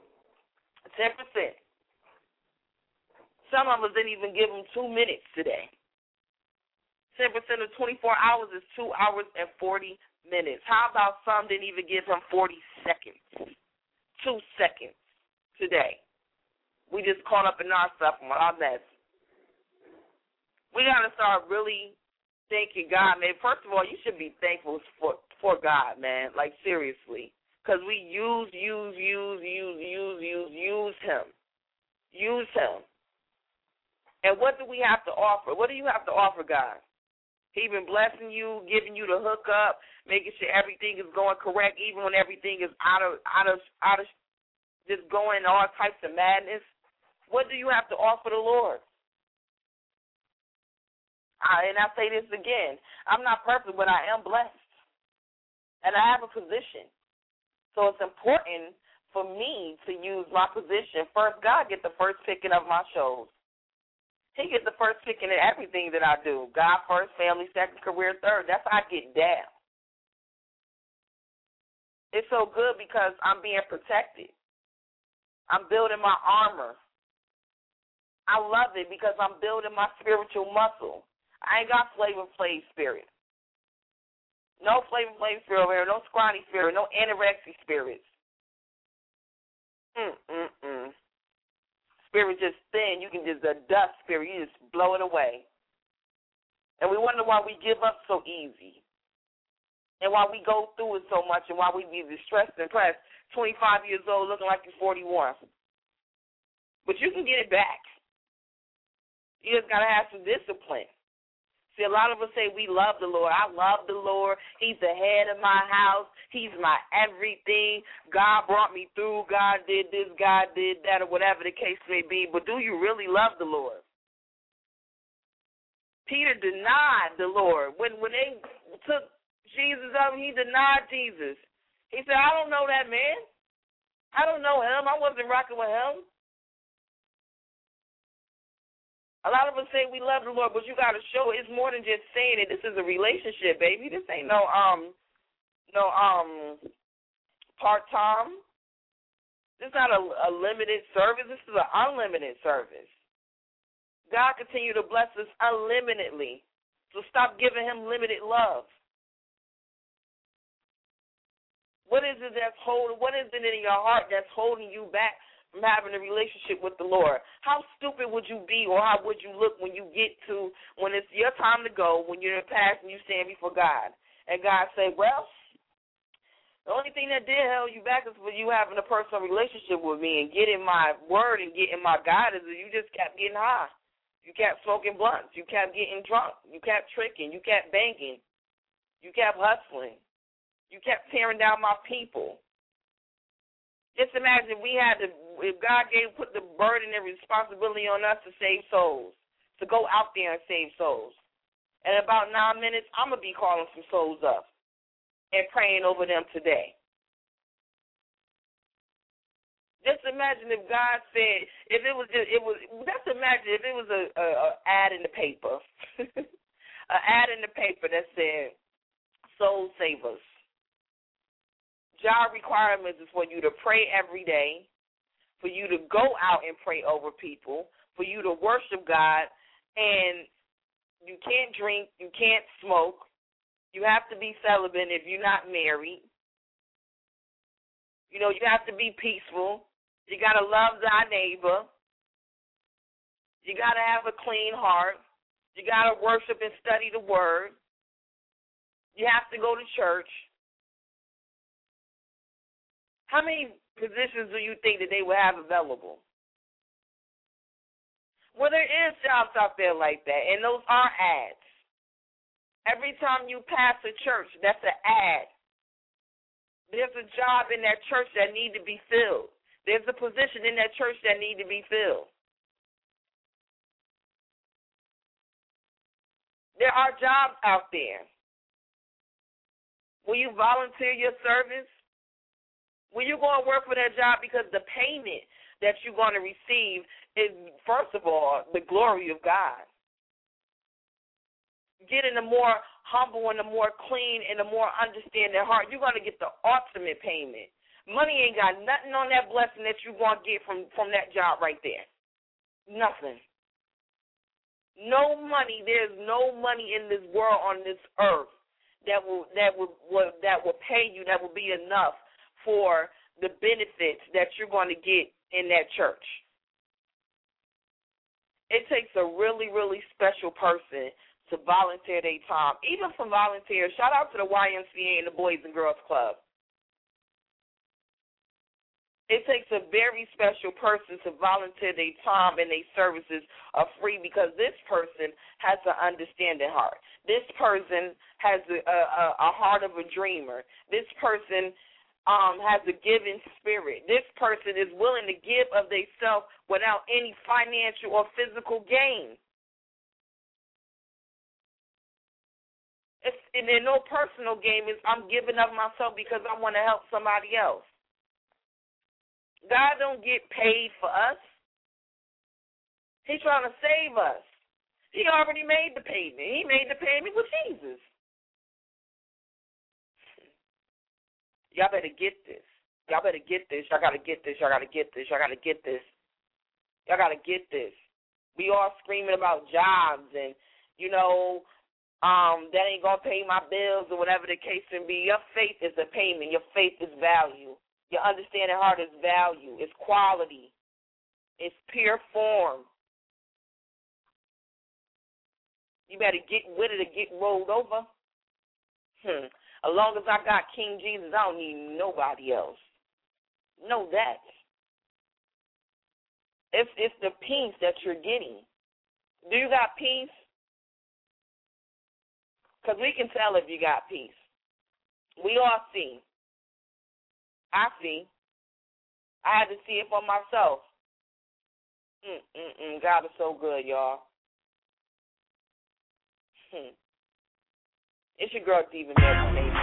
Some of us didn't even give him 2 minutes today. 10% of 24 hours is 2 hours and 40 minutes. How about some didn't even give him 40 seconds? 2 seconds today. We just caught up in our stuff and our mess. We got to start really thanking God, man. First of all, you should be thankful for God, man. Like, seriously. Because we use him. Use him. And what do we have to offer? What do you have to offer, God? He been blessing you, giving you the hookup, making sure everything is going correct, even when everything is out of just going all types of madness. What do you have to offer the Lord? And I say this again. I'm not perfect, but I am blessed. And I have a position. So it's important for me to use my position. First, God get the first picking of my shows. He gets the first picking in everything that I do. God first, family second, career third. That's how I get down. It's so good because I'm being protected. I'm building my armor. I love it because I'm building my spiritual muscle. I ain't got Flavor Flav spirit. No Flavor Flav spirit over here, no scrawny spirit, no anorexia spirits. Spirit just thin. You can just, a dust spirit, you just blow it away. And we wonder why we give up so easy. And why we go through it so much and why we be distressed and pressed. 25 years old looking like you're 41. But you can get it back. You just got to have some discipline. See, a lot of us say we love the Lord. I love the Lord. He's the head of my house. He's my everything. God brought me through. God did this. God did that, or whatever the case may be. But do you really love the Lord? Peter denied the Lord. When they took Jesus up, he denied Jesus. He said, I don't know that man. I don't know him. I wasn't rocking with him. A lot of us say we love the Lord, but you got to show it's more than just saying it. This is a relationship, baby. This ain't no part-time. This is not a limited service. This is an unlimited service. God continue to bless us unlimitedly. So stop giving him limited love. What is it that's holding? What is it in your heart that's holding you back from having a relationship with the Lord? How stupid would you be, or how would you look when you get to, when it's your time to go, when you're in the past and you stand before God, and God say, well, the only thing that did hold you back is for you having a personal relationship with me and getting my word and getting my guidance, and you just kept getting high. You kept smoking blunts. You kept getting drunk. You kept tricking. You kept banking. You kept hustling. You kept tearing down my people. Just imagine if God put the burden and responsibility on us to save souls, to go out there and save souls. In about 9 minutes, I'm going to be calling some souls up and praying over them today. Just imagine if God said, just imagine if it was a ad in the paper, an ad in the paper that said, soul savers. Job requirements is for you to pray every day, for you to go out and pray over people, for you to worship God, and you can't drink, you can't smoke, you have to be celibate if you're not married. You know, you have to be peaceful. You got to love thy neighbor. You got to have a clean heart. You got to worship and study the word. You have to go to church. How many positions do you think that they will have available? Well, there is jobs out there like that, and those are ads. Every time you pass a church, that's an ad. There's a job in that church that needs to be filled. There's a position in that church that needs to be filled. There are jobs out there. Will you volunteer your service? Will you go and work for that job because the payment that you're going to receive is, first of all, the glory of God. Get in a more humble and a more clean and a more understanding heart. You're going to get the ultimate payment. Money ain't got nothing on that blessing that you're going to get from that job right there. Nothing. No money. There's no money in this world, on this earth, that will pay you, that will be enough for the benefits that you're going to get in that church. It takes a really, really special person to volunteer their time. Even for volunteers, shout out to the YMCA and the Boys and Girls Club. It takes a very special person to volunteer their time and their services are free because this person has an understanding heart. This person has a heart of a dreamer. This person has a giving spirit. This person is willing to give of themselves without any financial or physical gain. And there's no personal gain. I'm giving of myself because I want to help somebody else. God don't get paid for us. He's trying to save us. He already made the payment. He made the payment with Jesus. Y'all better get this. Y'all better get this. Y'all got to get this. Y'all got to get this. Y'all got to get this. Y'all got to get this. We all screaming about jobs and, that ain't going to pay my bills or whatever the case may be. Your faith is a payment. Your faith is value. Your understanding heart is value. It's quality. It's pure form. You better get with it or get rolled over. As long as I got King Jesus, I don't need nobody else. Know that. It's the peace that you're getting. Do you got peace? Because we can tell if you got peace. We all see. I see. I had to see it for myself. God is so good, y'all. It's your girl, Diva Meditation.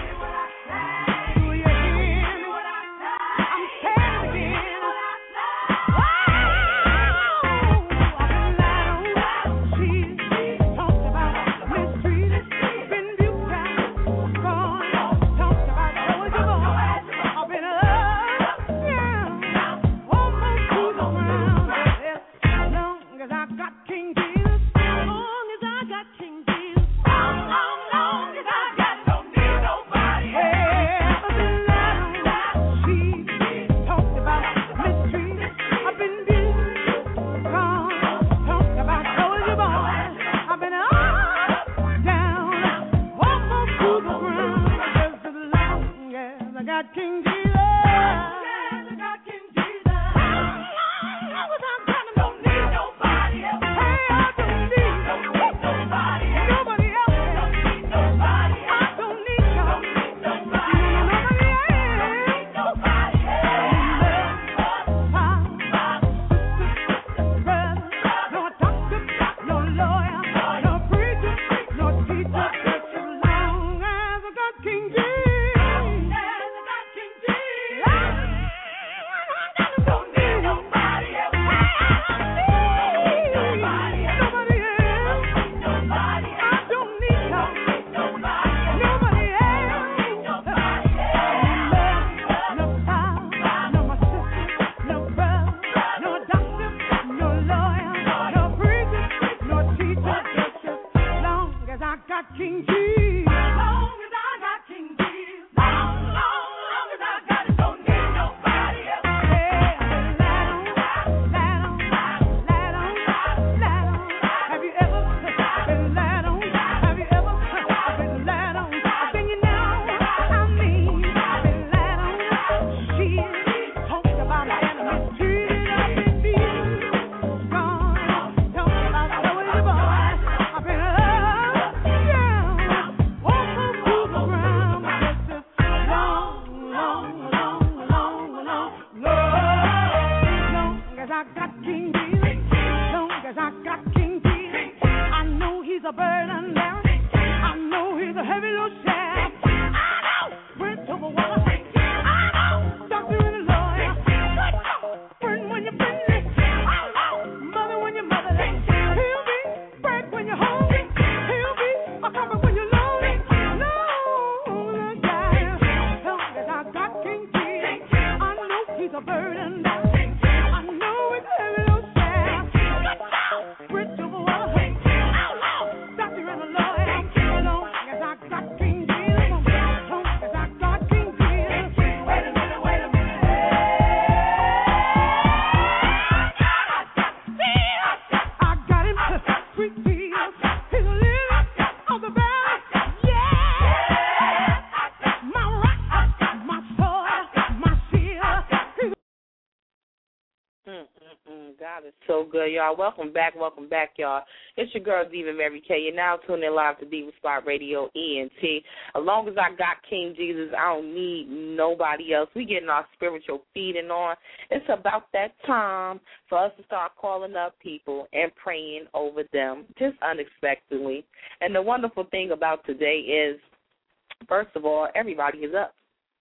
y'all. Welcome back, y'all. It's your girl, Diva Mary K. You're now tuning in live to Diva Spot Radio, ENT. As long as I got King Jesus, I don't need nobody else. We getting our spiritual feeding on. It's about that time for us to start calling up people and praying over them, just unexpectedly. And the wonderful thing about today is, first of all, everybody is up.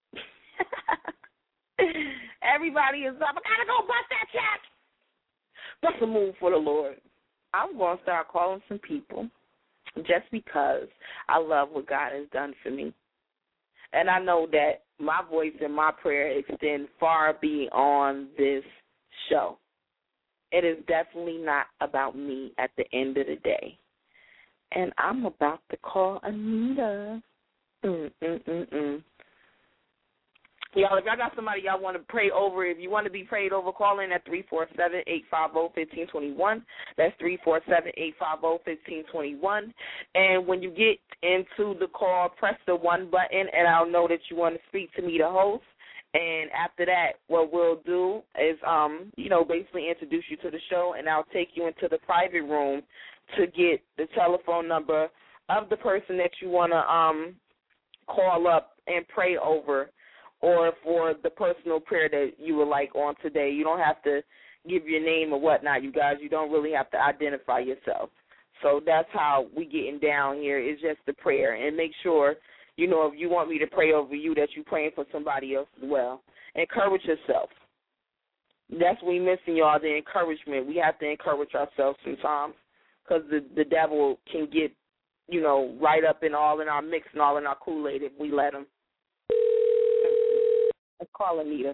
Everybody is up. I gotta go bust that check. Bust a move for the Lord. I'm going to start calling some people just because I love what God has done for me. And I know that my voice and my prayer extend far beyond this show. It is definitely not about me at the end of the day. And I'm about to call Anita. Y'all, if y'all got somebody y'all want to pray over, if you want to be prayed over, call in at 347-850-1521. That's 347-850-1521. And when you get into the call, press the 1 button, and I'll know that you want to speak to me, the host. And after that, what we'll do is, basically introduce you to the show, and I'll take you into the private room to get the telephone number of the person that you want to call up and pray over, or for the personal prayer that you would like on today. You don't have to give your name or whatnot, you guys. You don't really have to identify yourself. So that's how we getting down here, is just the prayer. And make sure, if you want me to pray over you, that you're praying for somebody else as well. Encourage yourself. That's what we're missing, y'all, the encouragement. We have to encourage ourselves sometimes, because the devil can get, right up in all in our mix and all in our Kool-Aid if we let him. Let's call Anita.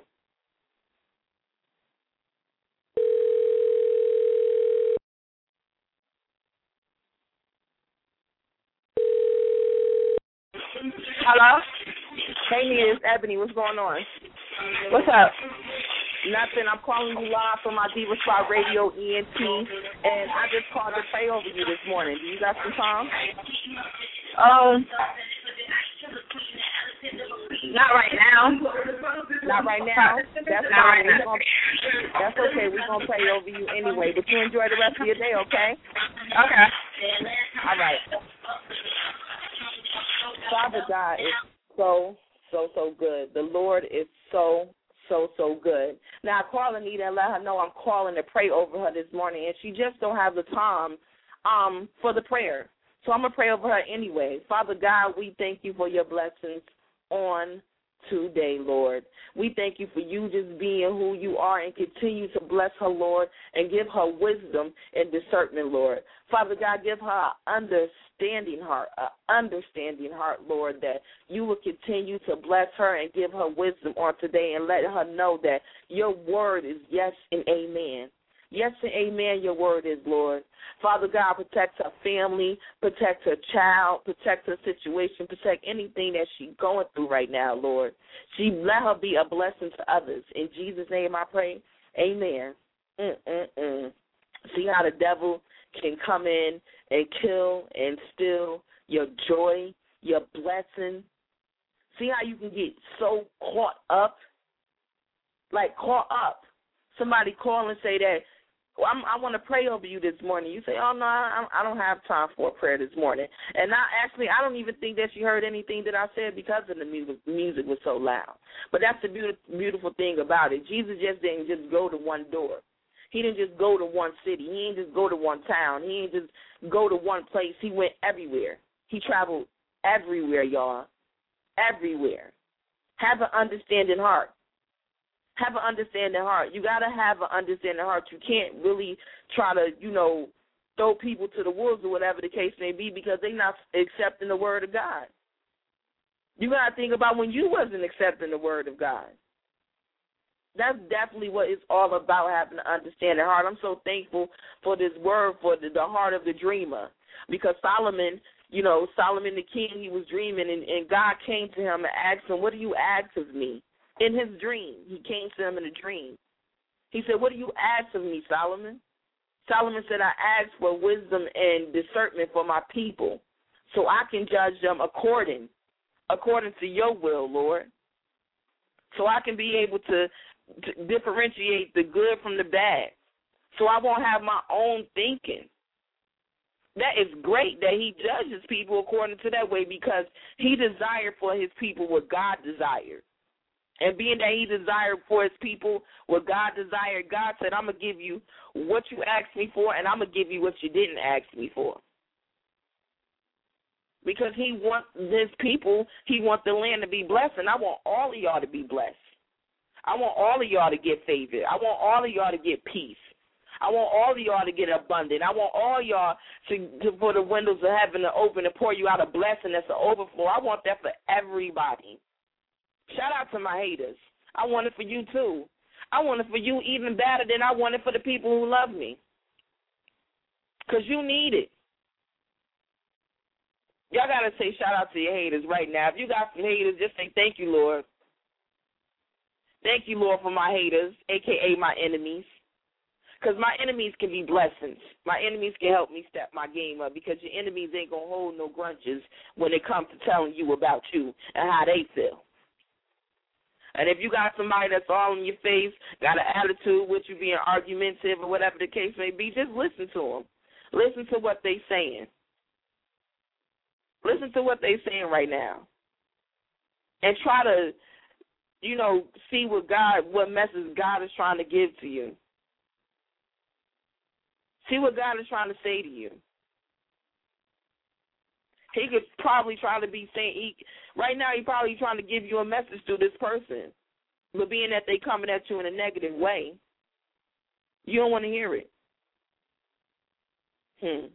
Hello? Hey, Anita, it's Ebony. What's going on? What's up? Nothing. I'm calling you live from my Diva Spot Radio, ENT, and I just called to pray over you this morning. Do you got some time? Not right now. Not right now? That's not fine. right now. That's okay. We're going to pray over you anyway, but you enjoy the rest of your day, okay? Okay. All right. Father God is so good. The Lord is so good. Now, I call Anita and let her know I'm calling to pray over her this morning, and she just don't have the time for the prayer. So I'm going to pray over her anyway. Father God, we thank you for your blessings on today, Lord. We thank you for you just being who you are, and continue to bless her, Lord, and give her wisdom and discernment, Lord. Father God, give her an understanding heart, Lord, that you will continue to bless her and give her wisdom on today, and let her know that your word is yes and amen. Yes and amen, your word is, Lord. Father God, protect her family, protect her child, protect her situation, protect anything that she's going through right now, Lord. Let her be a blessing to others. In Jesus' name I pray, amen. See how the devil can come in and kill and steal your joy, your blessing. See how you can get so caught up? Somebody call and say that, I want to pray over you this morning. You say, oh, no, I don't have time for a prayer this morning. And I don't even think that you heard anything that I said because of the music was so loud. But that's the beautiful thing about it. Jesus didn't just go to one door. He didn't just go to one city. He didn't just go to one town. He didn't just go to one place. He went everywhere. He traveled everywhere, y'all. Everywhere. Have an understanding heart. Have an understanding heart. You got to have an understanding heart. You can't really try to, throw people to the wolves or whatever the case may be, because they're not accepting the word of God. You got to think about when you wasn't accepting the word of God. That's definitely what it's all about, having an understanding heart. I'm so thankful for this word, for the heart of the dreamer, because Solomon the king, he was dreaming, and God came to him and asked him, what do you ask of me? In his dream. He came to him in a dream. He said, what do you ask of me, Solomon? Solomon said, I ask for wisdom and discernment for my people, so I can judge them according to your will, Lord. So I can be able to differentiate the good from the bad. so I won't have my own thinking. That is great that he judges people according to that way, because he desired for his people what God desired. And being that he desired for his people what God desired, God said, I'm going to give you what you asked me for, and I'm going to give you what you didn't ask me for. Because he wants his people, he wants the land to be blessed, and I want all of y'all to be blessed. I want all of y'all to get favor. I want all of y'all to get peace. I want all of y'all to get abundant. I want all y'all to for the windows of heaven to open and pour you out a blessing that's an overflow. I want that for everybody. Shout out to my haters. I want it for you too. I want it for you even better than I want it for the people who love me. Because you need it. Y'all got to say shout out to your haters right now. If you got some haters, just say thank you, Lord. Thank you, Lord, for my haters, a.k.a. my enemies. Because my enemies can be blessings. My enemies can help me step my game up, because your enemies ain't going to hold no grudges when it comes to telling you about you and how they feel. And if you got somebody that's all in your face, got an attitude with you, being argumentative or whatever the case may be, just listen to them. Listen to what they saying. Listen to what they saying right now. And try to, see what message God is trying to give to you. See what God is trying to say to you. He could probably try to be saying, right now he's probably trying to give you a message to this person. But being that they coming at you in a negative way, you don't want to hear it. You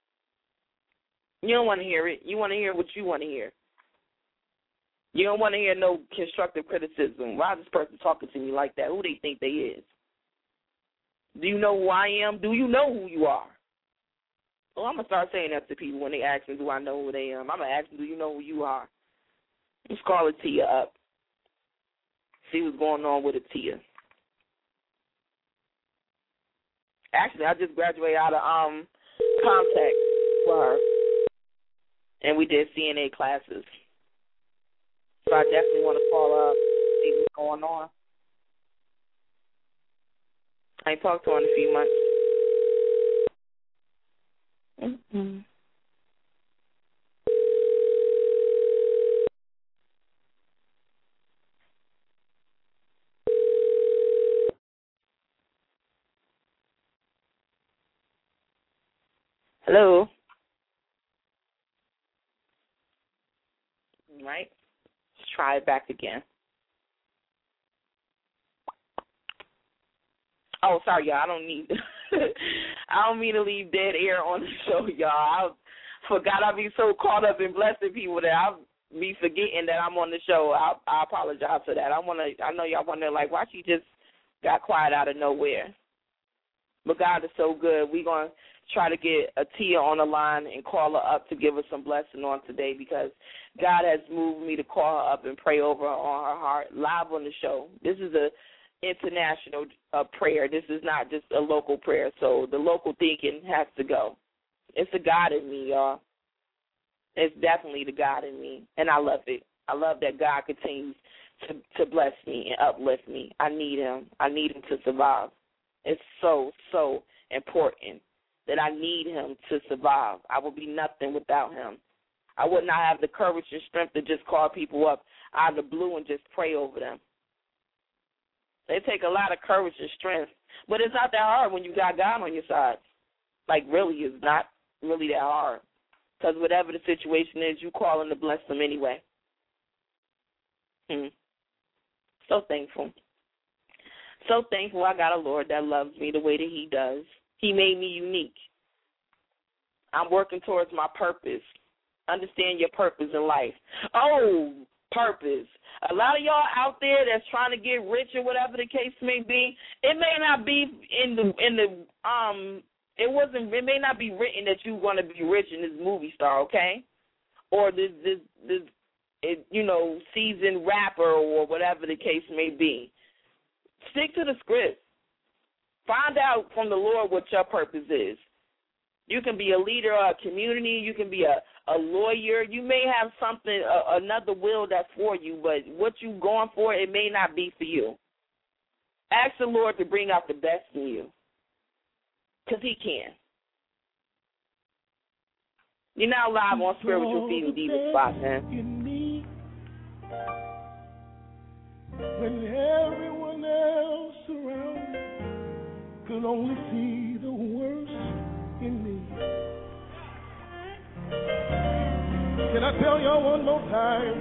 don't want to hear it. You want to hear what you want to hear. You don't want to hear no constructive criticism. Why is this person talking to me like that? Who they think they is? Do you know who I am? Do you know who you are? Well, I'm going to start saying that to people when they ask me, do I know who they am? I'm going to ask them, do you know who you are? Let's call Tia up. See what's going on with Tia. Actually, I just graduated out of contact for her, and we did CNA classes. So I definitely want to call her up, see what's going on. I ain't talked to her in a few months. Hello? Right. Let's try it back again. Oh, sorry, y'all. I don't mean to leave dead air on the show, y'all. I forgot I'd be so caught up in blessing people that I'll be forgetting that I'm on the show. I apologize for that. I know y'all wonder, like, why she just got quiet out of nowhere. But God is so good. We're going to try to get Tia on the line and call her up to give her some blessing on today, because God has moved me to call her up and pray over her on her heart live on the show. This is a international prayer. This is not just a local prayer, so the local thinking has to go. It's the God in me, y'all. It's definitely the God in me, and I love it. I love that God continues to bless me and uplift me. I need him. I need him to survive. It's so, so important that I need him to survive. I would be nothing without him. I would not have the courage and strength to just call people up out of the blue and just pray over them. They take a lot of courage and strength, but it's not that hard when you got God on your side. Like, really, it's not really that hard, because whatever the situation is, you call him to bless them anyway. So thankful. So thankful I got a Lord that loves me the way that he does. He made me unique. I'm working towards my purpose. Understand your purpose in life. Oh, purpose. A lot of y'all out there that's trying to get rich or whatever the case may be, it may not be it may not be written that you want to be rich in this movie star, okay? Or this seasoned rapper or whatever the case may be. Stick to the script. Find out from the Lord what your purpose is. You can be a leader of a community. You can be a lawyer. You may have something, another will that's for you, but what you're going for, it may not be for you. Ask the Lord to bring out the best in you. Because he can. You're now live on Spiritual Feeding Diva Spot, man. When everyone else around me could only see the worst in me. Can I tell y'all one more time?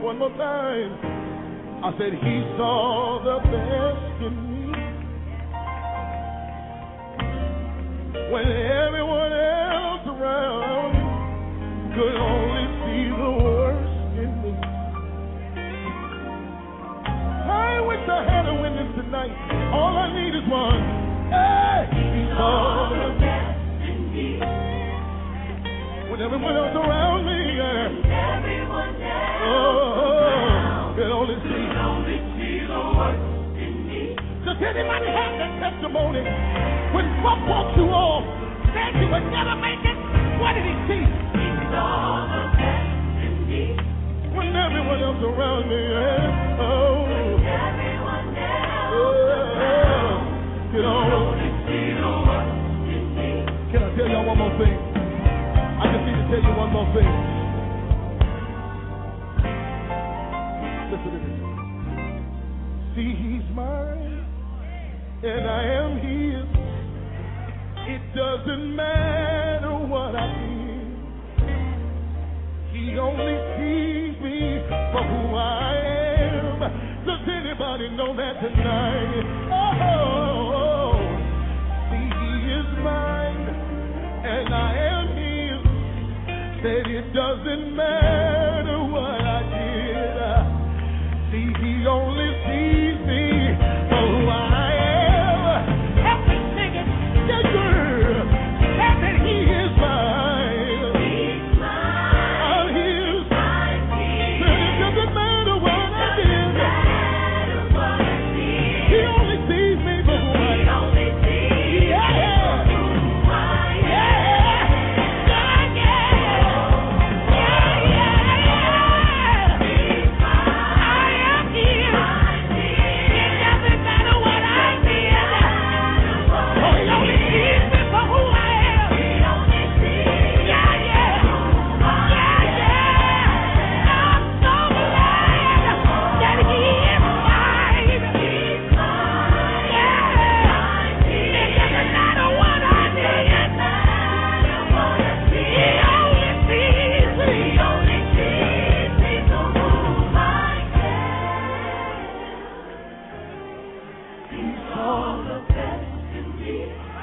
I said he saw the best in me. When everyone else around could only see the worst in me. I wish I had a witness tonight. All I need is one. Hey, he saw the best in me. When everyone else around me, could only see the worst in me. Does anybody have that testimony? When folk walked you off, said you would never make it, what did he see? He saw the best in me. When everyone else around me, everyone else, could only see the worst in me. Can I tell y'all one more thing? I just need to tell you one more thing. Listen to this. See, he's mine, and I am his. It doesn't matter what I did. He only sees me for who I am. Does anybody know that tonight? Oh, see, he is mine, and I am his. Said it doesn't matter what I did. See, he only sees me for who I am. Help me sing it. Yes, girl. Say that he is mine. He's mine. I'm his. I'm his. Said it doesn't matter what I did. He only sees me for who I am. He only sees me for who I am. He's mine. I am his. I'm his. It doesn't matter what I did. Oh, he only sees me for who I am. He only sees me for who I am. I'm so glad that he is mine. He's mine. It doesn't matter what I did. He only sees me. He only sees me for who I am. He saw the best in me.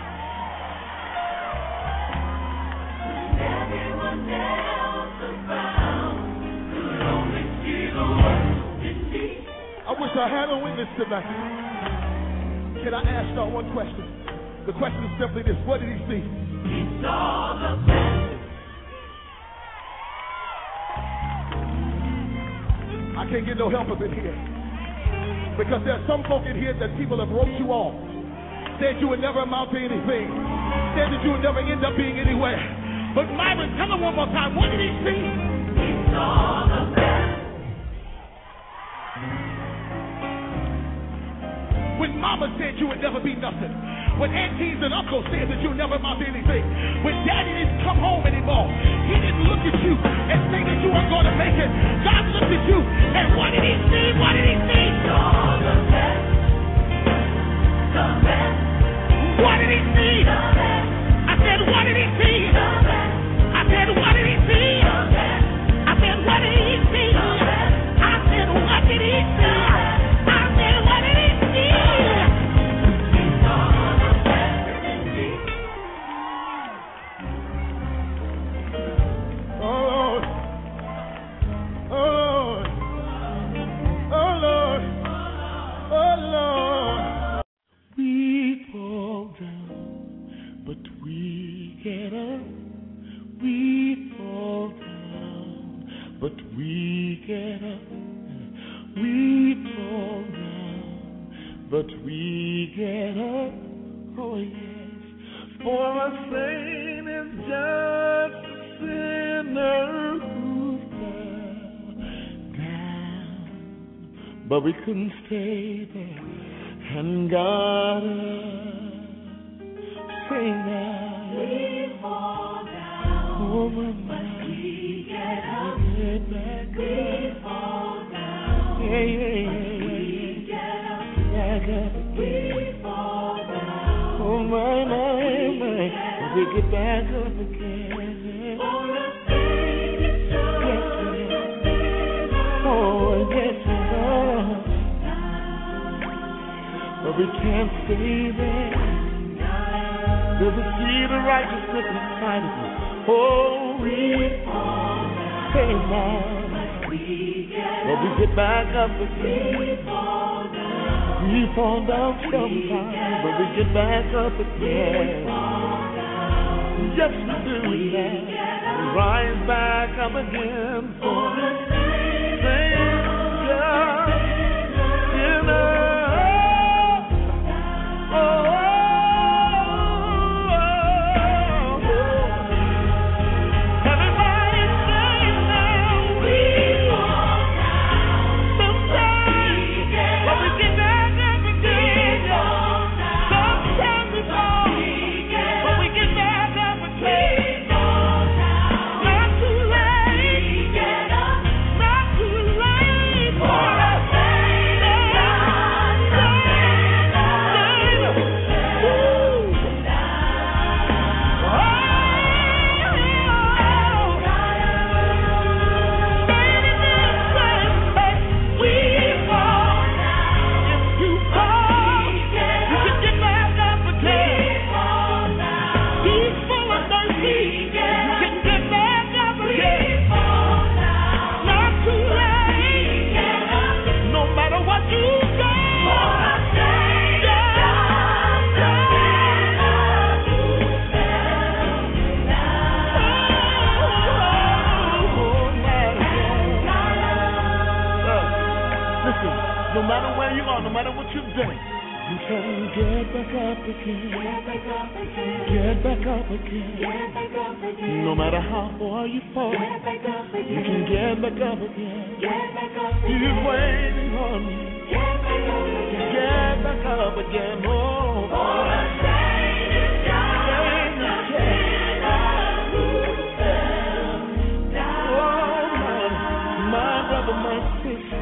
Everyone else around could only see the worst in me. I wish I had a witness tonight. Can I ask y'all one question? The question is simply this: what did he see? He saw the best. I can't get no help up in here. Because there's some folk in here that people have wrote you off. Said you would never amount to anything. Said that you would never end up being anywhere. But Myron, tell him one more time, what did he see? He saw the best. When mama said you would never be nothing. When aunties and uncles said that you'll never amount to anything. When daddy didn't come home anymore. He didn't look at you and say that you weren't going to make it. God looked at you and what did he see? What did he see? He saw the best. The best. What did he see? The best. I said, what did he see? The best. I said, what did he see? The best. I said, what did he see? The best. I said, what did he see? I said, what did he see? He saw the best in me. Oh Lord. Oh Lord. Oh Lord. Oh Lord. We fall down, but we get up. We fall down, but we get up. We fall down, but we get up. Oh yes, for a saint is just a sinner who fell down, but we couldn't stay there. And God, sing now. We fall down, but we get up. We fall down, we get up. We fall down, oh my, we get back up again. For a Savior, oh yes, Lord. But we can't stay there. There's a seed of righteousness inside of you. Oh, we fall down, but we get back up again. We fall down sometimes, but we get back up again. Yes, we do that. We rise back up again for the Savior. No matter where you are, no matter what you've done, you can get back up again. Get back up again. No matter how far you fall, you can get back up again. He's waiting on you. Get back up again. Oh, for a Savior, my brother, my sister.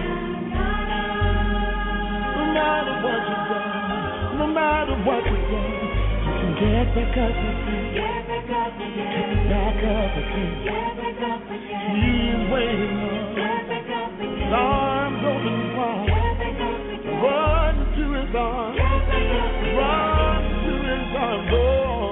No matter what you've done, you can get back up again. Get back up again. He is waiting on. Arms open wide. Run to his arms. Run to his arms. Oh,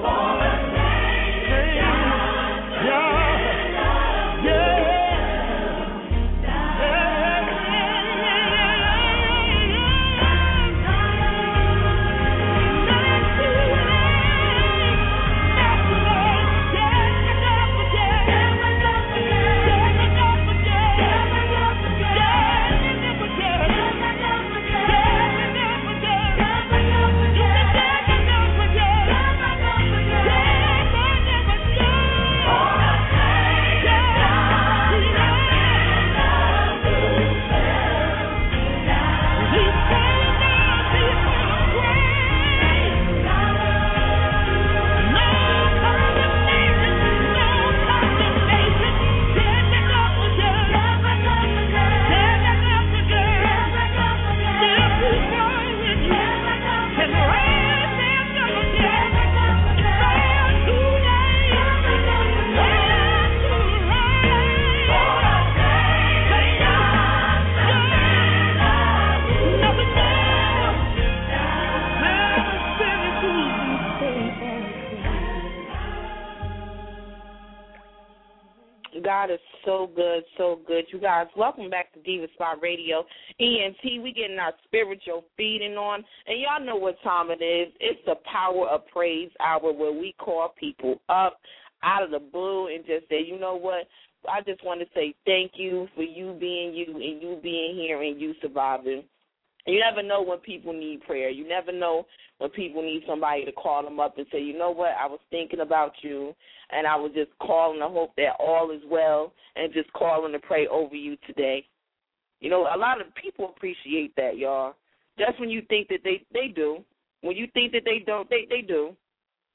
God is so good, so good. You guys, welcome back to Diva Spot Radio. ENT, we getting our spiritual feeding on. And y'all know what time it is. It's the Power of Praise Hour where we call people up out of the blue and just say, you know what, I just want to say thank you for you being you and you being here and you surviving. You never know when people need prayer. You never know when people need somebody to call them up and say, you know what, I was thinking about you, and I was just calling to hope that all is well and just calling to pray over you today. You know, a lot of people appreciate that, y'all. Just when you think that they do. When you think that they don't, they do.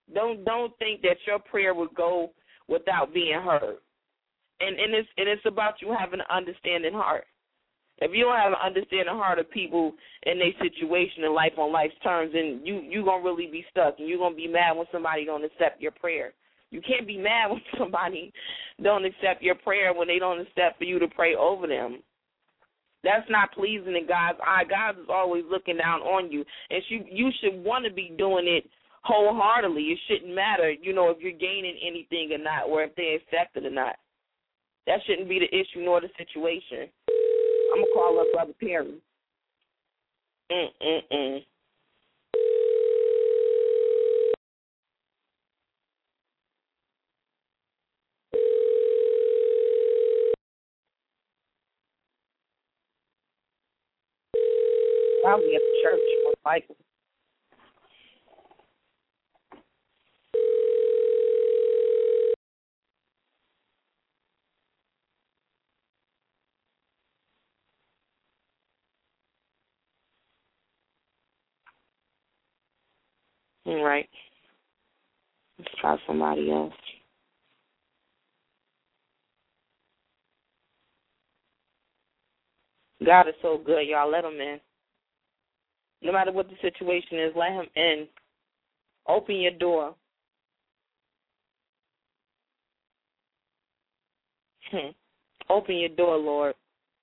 Don't think that your prayer would go without being heard. And it's about you having an understanding heart. If you don't have an understanding heart of people in their situation in life on life's terms, then you're going to really be stuck, and you're going to be mad when somebody don't accept your prayer. You can't be mad when somebody don't accept your prayer when they don't accept for you to pray over them. That's not pleasing in God's eye. God is always looking down on you, and you should want to be doing it wholeheartedly. It shouldn't matter, if you're gaining anything or not, or if they accept it or not. That shouldn't be the issue nor the situation. I'm going to call up Brother Perry. Probably at the church, most likely. All right. Let's try somebody else. God is so good, y'all. Let him in. No matter what the situation is, let him in. Open your door. Open your door, Lord.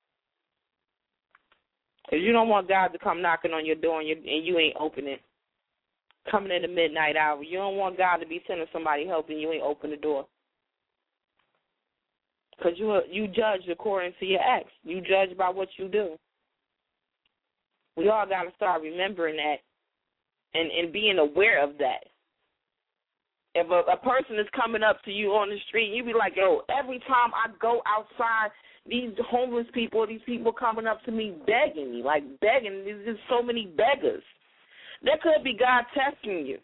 Because you don't want God to come knocking on your door and you ain't open it. Coming in the midnight hour. You don't want God to be sending somebody help and you ain't open the door. Because you judge according to your acts. You judge by what you do. We all got to start remembering that and being aware of that. If a person is coming up to you on the street, you be like, yo, every time I go outside, these homeless people, these people coming up to me begging me, like begging. There's just so many beggars. That could be God testing you.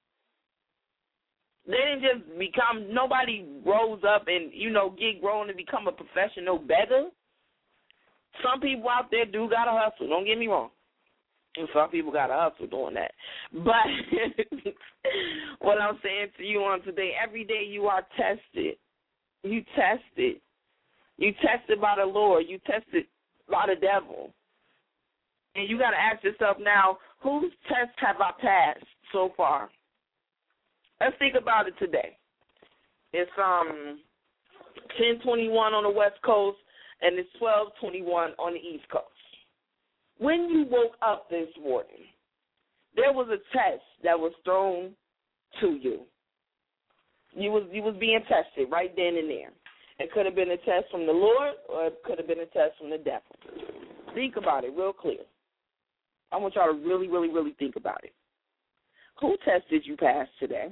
They didn't just become, nobody rose up and, get grown and become a professional beggar. Some people out there do got to hustle, don't get me wrong. And some people got to hustle doing that. But what I'm saying to you on today, every day you are tested. You tested. You tested by the Lord. You tested by the devil. And you got to ask yourself now, whose test have I passed so far? Let's think about it today. It's 10:21 on the West Coast, and it's 12:21 on the East Coast. When you woke up this morning, there was a test that was thrown to you. You was being tested right then and there. It could have been a test from the Lord, or it could have been a test from the devil. Think about it real clear. I want y'all to really, really, really think about it. Who test did you pass today?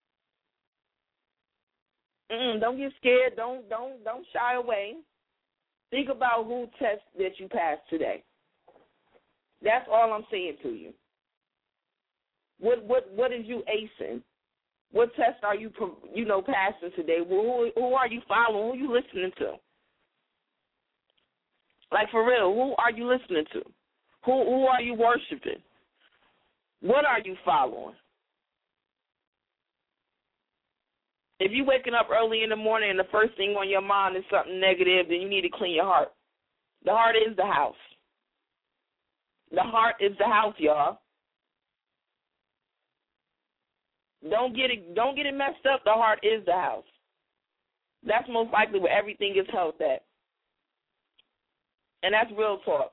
Don't get scared. Don't shy away. Think about who test that you passed today. That's all I'm saying to you. What is you acing? What test are you passing today? Who are you following? Who are you listening to? Like for real, who are you listening to? Who are you worshiping? What are you following? If you're waking up early in the morning and the first thing on your mind is something negative, then you need to clean your heart. The heart is the house. The heart is the house, y'all. Don't get it messed up. The heart is the house. That's most likely where everything is held at. And that's real talk.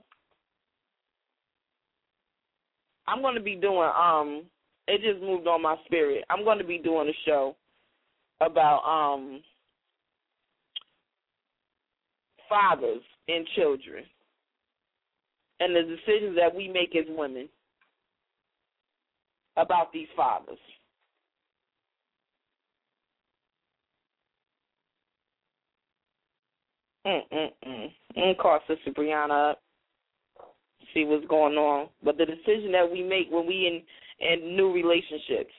I'm going to be doing, it just moved on my spirit. I'm going to be doing a show about fathers and children and the decisions that we make as women about these fathers. I'm going to call Sister Brianna up, see what's going on. But the decision that we make when we in new relationships,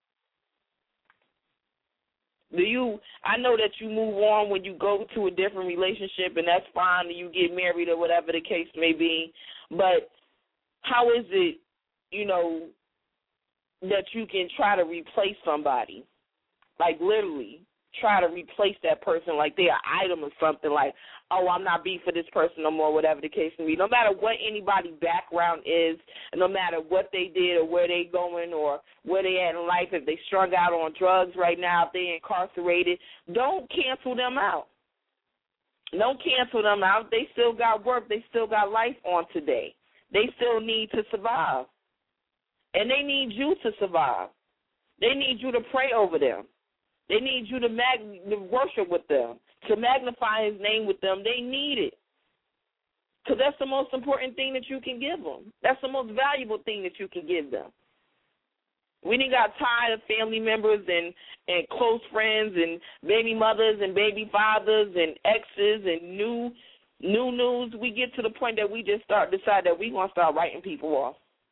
I know that you move on when you go to a different relationship, and that's fine, and you get married or whatever the case may be. But how is it, that you can try to replace somebody. Like, literally, try to replace that person like they're an item or something, like, oh, I'm not beef for this person no more, whatever the case may be. No matter what anybody's background is, and no matter what they did or where they going or where they at in life, if they strung out on drugs right now, if they incarcerated, don't cancel them out. Don't cancel them out. They still got work. They still got life on today. They still need to survive. And they need you to survive. They need you to pray over them. They need you to worship with them, to magnify his name with them. They need it. Because that's the most important thing that you can give them. That's the most valuable thing that you can give them. We done got tired of family members and close friends and baby mothers and baby fathers and exes and new news. We get to the point that we just decide that we're going to start writing people off.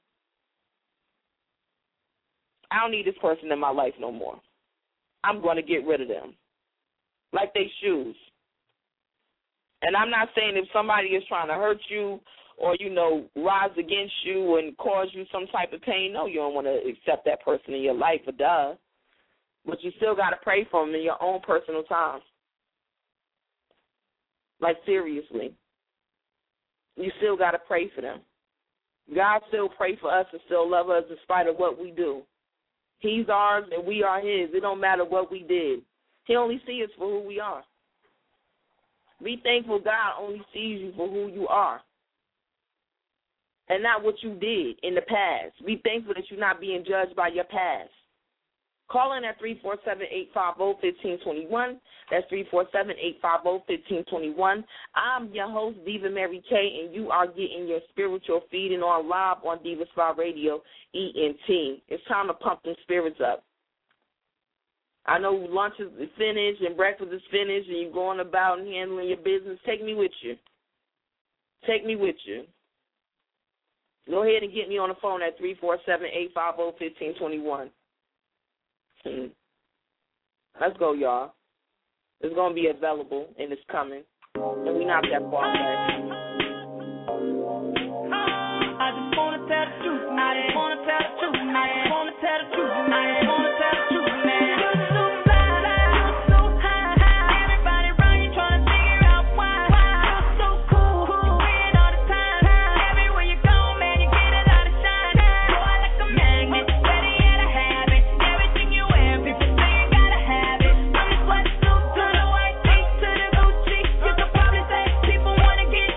I don't need this person in my life no more. I'm going to get rid of them, like they shoes. And I'm not saying if somebody is trying to hurt you or, rise against you and cause you some type of pain, no, you don't want to accept that person in your life, but duh. But you still got to pray for them in your own personal time. Like, seriously. You still got to pray for them. God still pray for us and still love us in spite of what we do. He's ours and we are his. It don't matter what we did. He only sees us for who we are. Be thankful God only sees you for who you are and not what you did in the past. Be thankful that you're not being judged by your past. Call in at 347-850-1521. That's 347-850-1521. I'm your host, Diva Mary K., and you are getting your spiritual feeding on live on Diva Spa Radio, ENT. It's time to pump them spirits up. I know lunch is finished and breakfast is finished and you're going about and handling your business. Take me with you. Take me with you. Go ahead and get me on the phone at 347-850-1521. Let's go, y'all. It's going to be available, and it's coming. And we're not that far away. I just want to tell the truth, man. I just want to tell the truth, man. I just want to tell the truth, man. I just want to tell the truth, man. People wanna get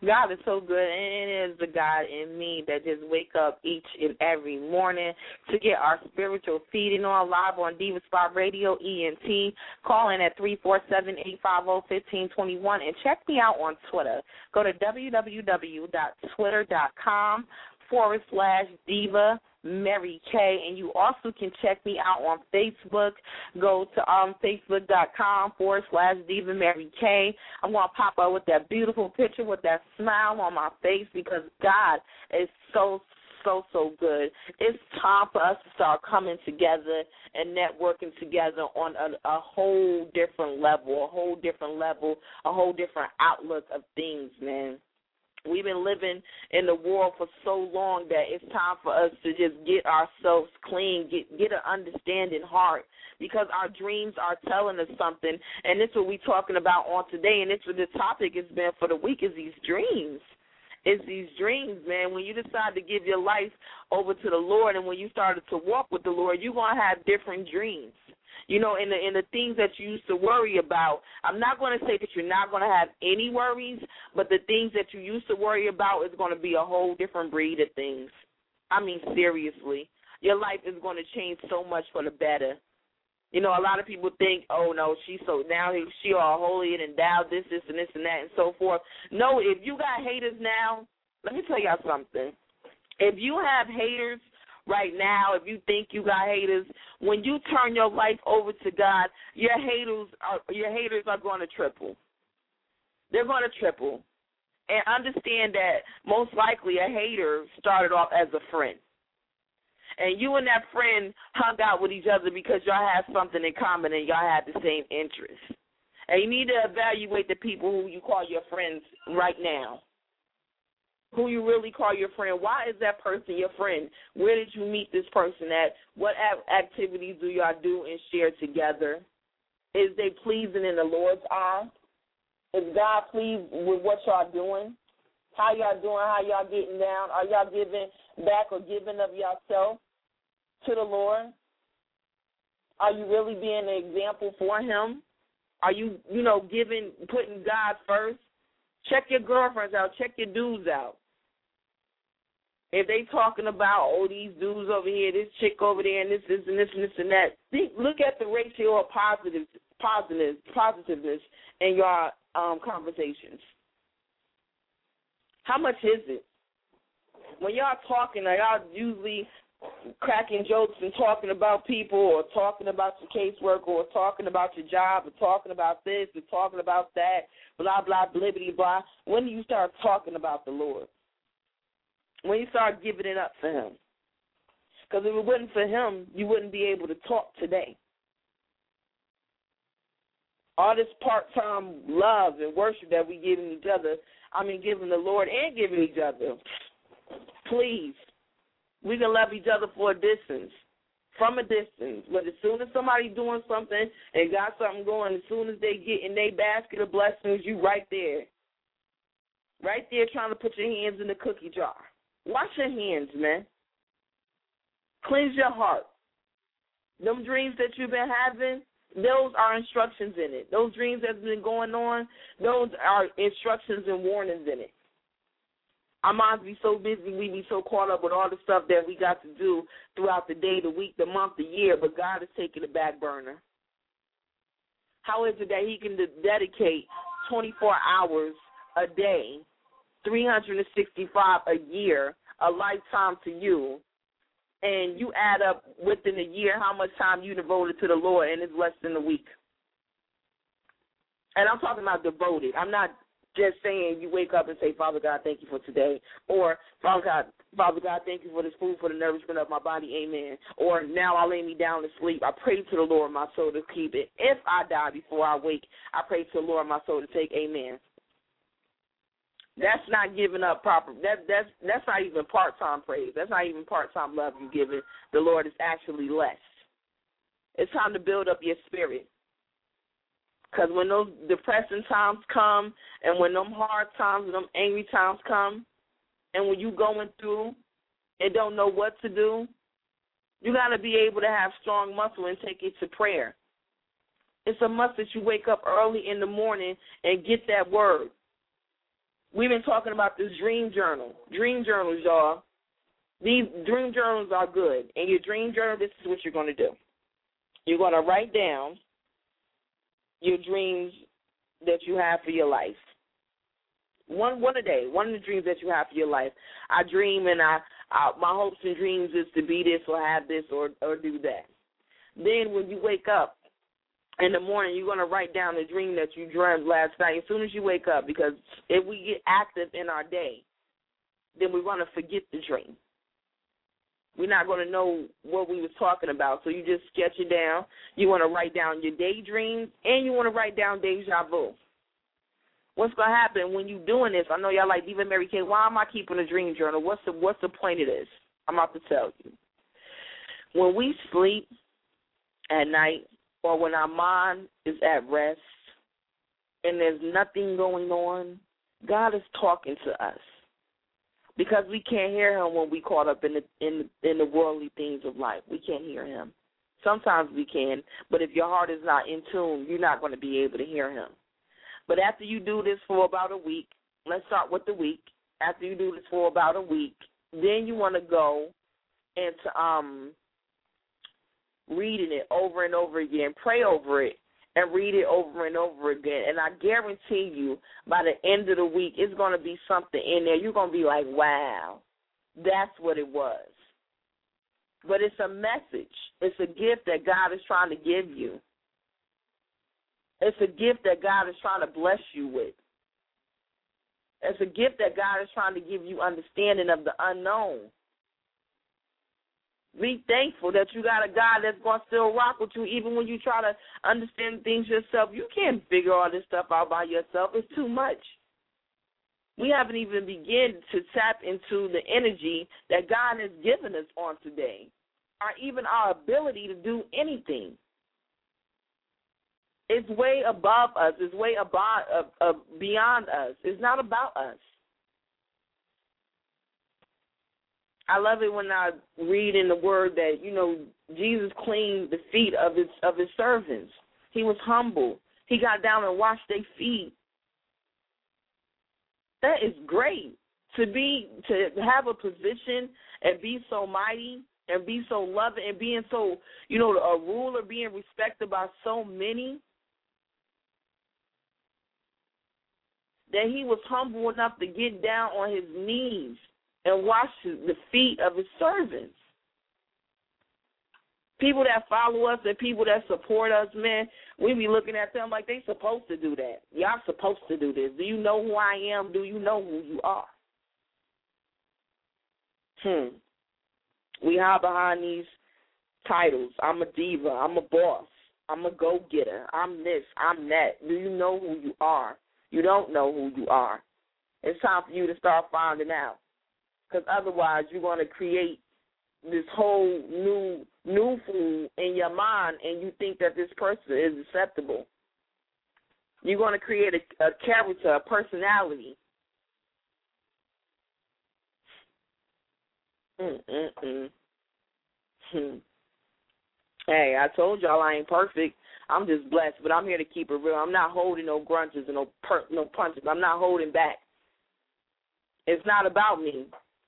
God is so good, and it is the God in me that just wake up each and every morning to get our spiritual feeding on live on Diva Spot Radio, ENT. Call in at 347-850-1521 and check me out on Twitter. Go to www.twitter.com/Diva Mary Kay, and you also can check me out on Facebook. Go to facebook.com/Diva Mary Kay. I'm going to pop up with that beautiful picture with that smile on my face because God is so good. It's time for us to start coming together and networking together on a whole different level, a whole different outlook of things, man. We've been living in the world for so long that it's time for us to just get ourselves clean, get an understanding heart, because our dreams are telling us something, and this is what we're talking about on today, and this is what the topic has been for the week is these dreams. It's these dreams, man. When you decide to give your life over to the Lord and when you started to walk with the Lord, you're going to have different dreams. You know, in the things that you used to worry about, I'm not going to say that you're not going to have any worries, but the things that you used to worry about is going to be a whole different breed of things. I mean, seriously. Your life is going to change so much for the better. You know, a lot of people think, oh, no, she all holy and endowed, this, and this, and that, and so forth. No, if you got haters now, let me tell y'all something. If you have haters right now, if you think you got haters, when you turn your life over to God, your haters are going to triple. They're going to triple. And understand that most likely a hater started off as a friend. And you and that friend hung out with each other because y'all have something in common and y'all have the same interests. And you need to evaluate the people who you call your friends right now. Who you really call your friend. Why is that person your friend? Where did you meet this person at? What activities do y'all do and share together? Is they pleasing in the Lord's eye? Is God pleased with what y'all doing? How y'all doing? How y'all getting down? Are y'all giving back or giving of yourself to the Lord? Are you really being an example for Him? Are you, putting God first? Check your girlfriends out. Check your dudes out. If they talking about, these dudes over here, this chick over there, and this and this and this and that, look at the ratio of positiveness in your conversations. How much is it? When y'all talking, are y'all usually cracking jokes and talking about people or talking about your casework or talking about your job or talking about this or talking about that, blah, blah, blibbity, blah? When do you start talking about the Lord? When you start giving it up for Him. Because if it wasn't for Him, you wouldn't be able to talk today. All this part-time love and worship that we giving each other, giving the Lord and giving each other. Please, we can love each other from a distance. But as soon as somebody's doing something and got something going, as soon as they get in their basket of blessings, you right there. Right there trying to put your hands in the cookie jar. Wash your hands, man. Cleanse your heart. Them dreams that you've been having, those are instructions in it. Those dreams that's been going on, those are instructions and warnings in it. Our minds be so busy, we be so caught up with all the stuff that we got to do throughout the day, the week, the month, the year, but God is taking the back burner. How is it that He can dedicate 24 hours a day, 365 a year, a lifetime to you, and you add up within a year how much time you devoted to the Lord, and it's less than a week? And I'm talking about devoted. I'm not just saying you wake up and say, Father God, thank you for today, or Father God, thank you for this food, for the nourishment of my body, amen. Or now I lay me down to sleep. I pray to the Lord my soul to keep it. If I die before I wake, I pray to the Lord my soul to take, amen. That's not giving up proper. That's not even part-time praise. That's not even part-time love you giving. The Lord is actually less. It's time to build up your spirit. Because when those depressing times come and when them hard times and them angry times come and when you going through and don't know what to do, you got to be able to have strong muscle and take it to prayer. It's a must that you wake up early in the morning and get that word. we've been talking about this dream journal. Dream journals, y'all. These dream journals are good. In your dream journal, this is what you're going to do. You're going to write down your dreams that you have for your life. One a day, one of the dreams that you have for your life. I dream and my hopes and dreams is to be this or have this or do that. Then when you wake up in the morning, you're going to write down the dream that you dreamed last night as soon as you wake up, because if we get active in our day, then we're going to forget the dream. We're not going to know what we was talking about, so you just sketch it down. You want to write down your daydreams, and you want to write down deja vu. What's going to happen when you're doing this? I know y'all like, Diva Mary Kay, why am I keeping a dream journal? What's the point of this? I'm about to tell you. When we sleep at night or when our mind is at rest and there's nothing going on, God is talking to us. Because we can't hear him when we caught up in the worldly things of life. We can't hear him. Sometimes we can, but if your heart is not in tune, you're not going to be able to hear him. But after you do this for about a week, let's start with the week. After you do this for about a week, then you want to go into reading it over and over again, pray over it, and read it over and over again. And I guarantee you, by the end of the week, it's going to be something in there. You're going to be like, wow, that's what it was. But it's a message. It's a gift that God is trying to give you. It's a gift that God is trying to bless you with. It's a gift that God is trying to give you understanding of the unknown. Be thankful that you got a God that's going to still rock with you even when you try to understand things yourself. You can't figure all this stuff out by yourself. It's too much. We haven't even begun to tap into the energy that God has given us on today, or even our ability to do anything. It's way above us. It's way beyond us. It's not about us. I love it when I read in the Word that, Jesus cleaned the feet of his servants. He was humble. He got down and washed their feet. That is great. To have a position and be so mighty and be so loving and being so, a ruler, being respected by so many, that he was humble enough to get down on his knees and wash the feet of his servants. People that follow us and people that support us, man, we be looking at them like they supposed to do that. Y'all supposed to do this. Do you know who I am? Do you know who you are? We hide behind these titles. I'm a diva. I'm a boss. I'm a go-getter. I'm this. I'm that. Do you know who you are? You don't know who you are. It's time for you to start finding out. Because otherwise you're going to create this whole new food in your mind, and you think that this person is acceptable. You're going to create a character, a personality. Hey, I told y'all I ain't perfect. I'm just blessed, but I'm here to keep it real. I'm not holding no grudges and no punches. I'm not holding back. It's not about me.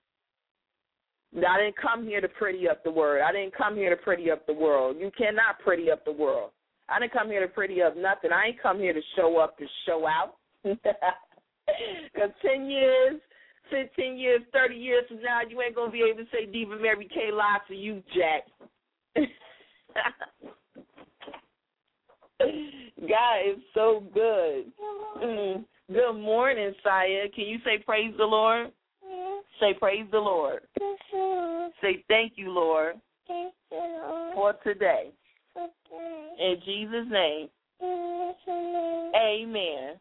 I didn't come here to pretty up the word. I didn't come here to pretty up the world. You cannot pretty up the world. I didn't come here to pretty up nothing. I ain't come here to show up to show out. Because 10 years, 15 years, 30 years from now, you ain't going to be able to say Diva Mary Kay lied to you, Jack. God is so good. Good morning, Saya. Can you say praise the Lord? Say praise the Lord. Say thank you, Lord, for today. In Jesus' name. Amen.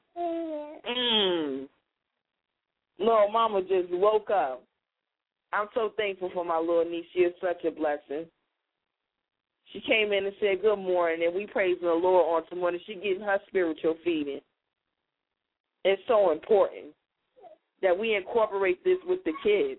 Lord, Mama just woke up. I'm so thankful for my little niece. She is such a blessing. She came in and said good morning, and we praising the Lord on this morning. She getting her spiritual feeding. It's so important that we incorporate this with the kids.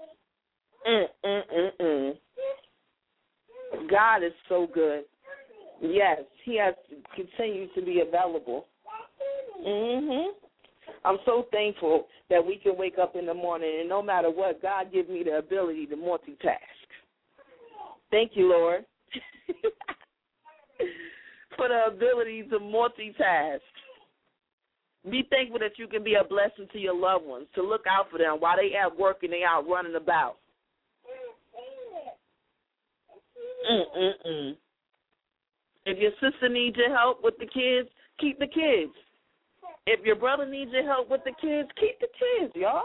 God is so good. Yes, he has to continue to be available. I'm so thankful that we can wake up in the morning and no matter what, God gives me the ability to multitask. Thank you, Lord, for the ability to multitask. Be thankful that you can be a blessing to your loved ones, to look out for them while they at work and they out running about. If your sister needs your help with the kids, keep the kids. If your brother needs your help with the kids, keep the kids, y'all.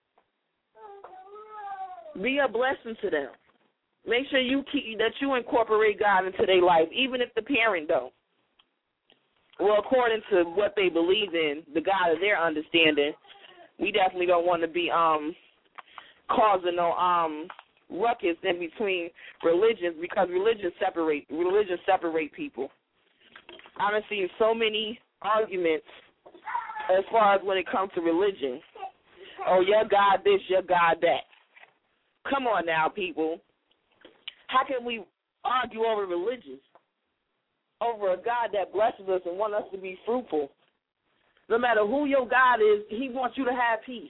Be a blessing to them. Make sure that you incorporate God into their life, even if the parent don't. Well, according to what they believe in, the God of their understanding, we definitely don't want to be causing no ruckus in between religions, because religions separate people. I've seen so many arguments as far as when it comes to religion. Oh, your God this, your God that. Come on now, people. How can we argue over religion? Over a God that blesses us and wants us to be fruitful. No matter who your God is, he wants you to have peace.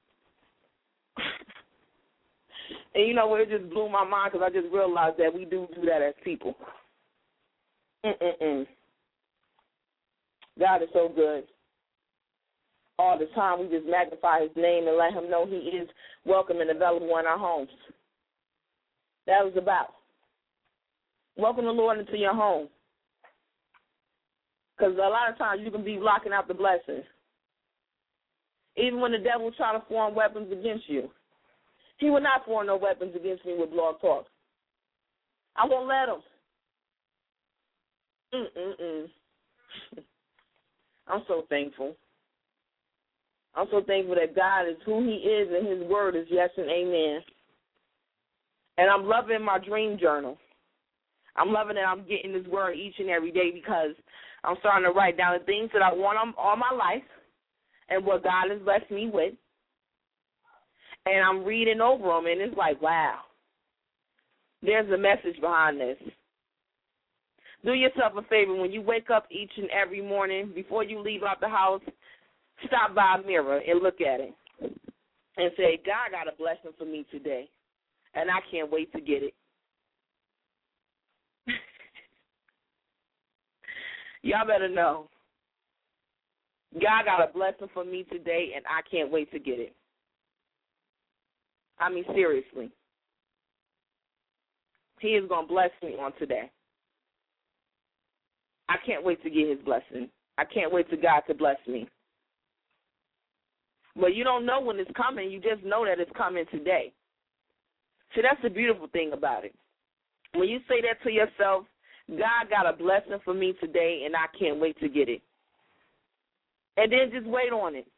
And you know what, it just blew my mind because I just realized that we do that as people. God is so good. All the time we just magnify his name and let him know he is welcome and available in our homes. That was about. Welcome the Lord into your home. Because a lot of times you can be blocking out the blessings. Even when the devil try to form weapons against you. He will not form no weapons against me with Blog Talk. I won't let him. I'm so thankful. I'm so thankful that God is who he is and his word is yes and amen. And I'm loving my dream journal. I'm loving that I'm getting this word each and every day because I'm starting to write down the things that I want all my life and what God has blessed me with. And I'm reading over them, and it's like, wow, there's a message behind this. Do yourself a favor. When you wake up each and every morning, before you leave out the house, stop by a mirror and look at it and say, God got a blessing for me today, and I can't wait to get it. Y'all better know. God got a blessing for me today, and I can't wait to get it. I mean, seriously. He is going to bless me on today. I can't wait to get his blessing. I can't wait for God to bless me. But you don't know when it's coming. You just know that it's coming today. See, that's the beautiful thing about it. When you say that to yourself, God got a blessing for me today, and I can't wait to get it. And then just wait on it.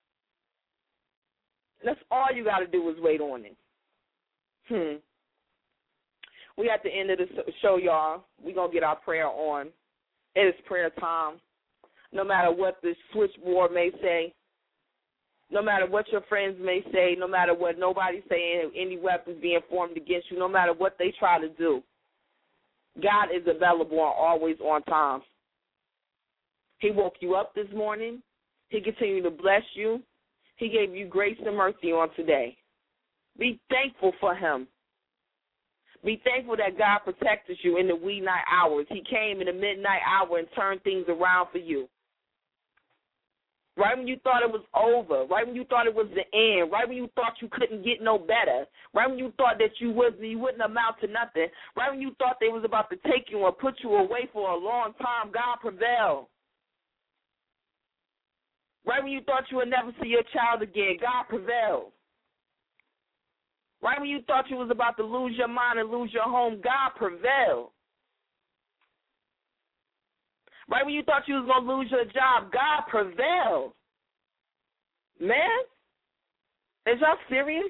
That's all you got to do is wait on it. We at the end of the show, y'all. We're going to get our prayer on. It is prayer time. No matter what the switchboard may say, no matter what your friends may say, no matter what nobody's saying, any weapons being formed against you, no matter what they try to do, God is available and always on time. He woke you up this morning. He continued to bless you. He gave you grace and mercy on today. Be thankful for him. Be thankful that God protected you in the wee night hours. He came in the midnight hour and turned things around for you. Right when you thought it was over, right when you thought it was the end, right when you thought you couldn't get no better, right when you thought that you wouldn't amount to nothing, right when you thought they was about to take you or put you away for a long time, God prevailed. Right when you thought you would never see your child again, God prevailed. Right when you thought you was about to lose your mind and lose your home, God prevailed. Right when you thought you was going to lose your job, God prevailed. Man, is y'all serious?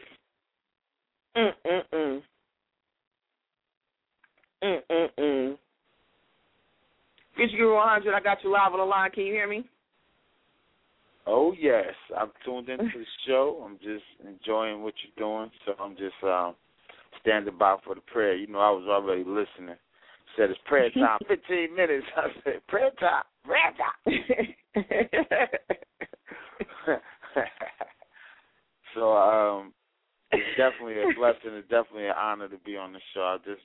Future Guru 100, I got you live on the line. Can you hear me? Oh, yes. I'm tuned into the show. I'm just enjoying what you're doing, so I'm just standing by for the prayer. You know, I was already listening. Said it's prayer time, 15 minutes. I said, prayer time, prayer time. So it's definitely a blessing. It's definitely an honor to be on the show. I just,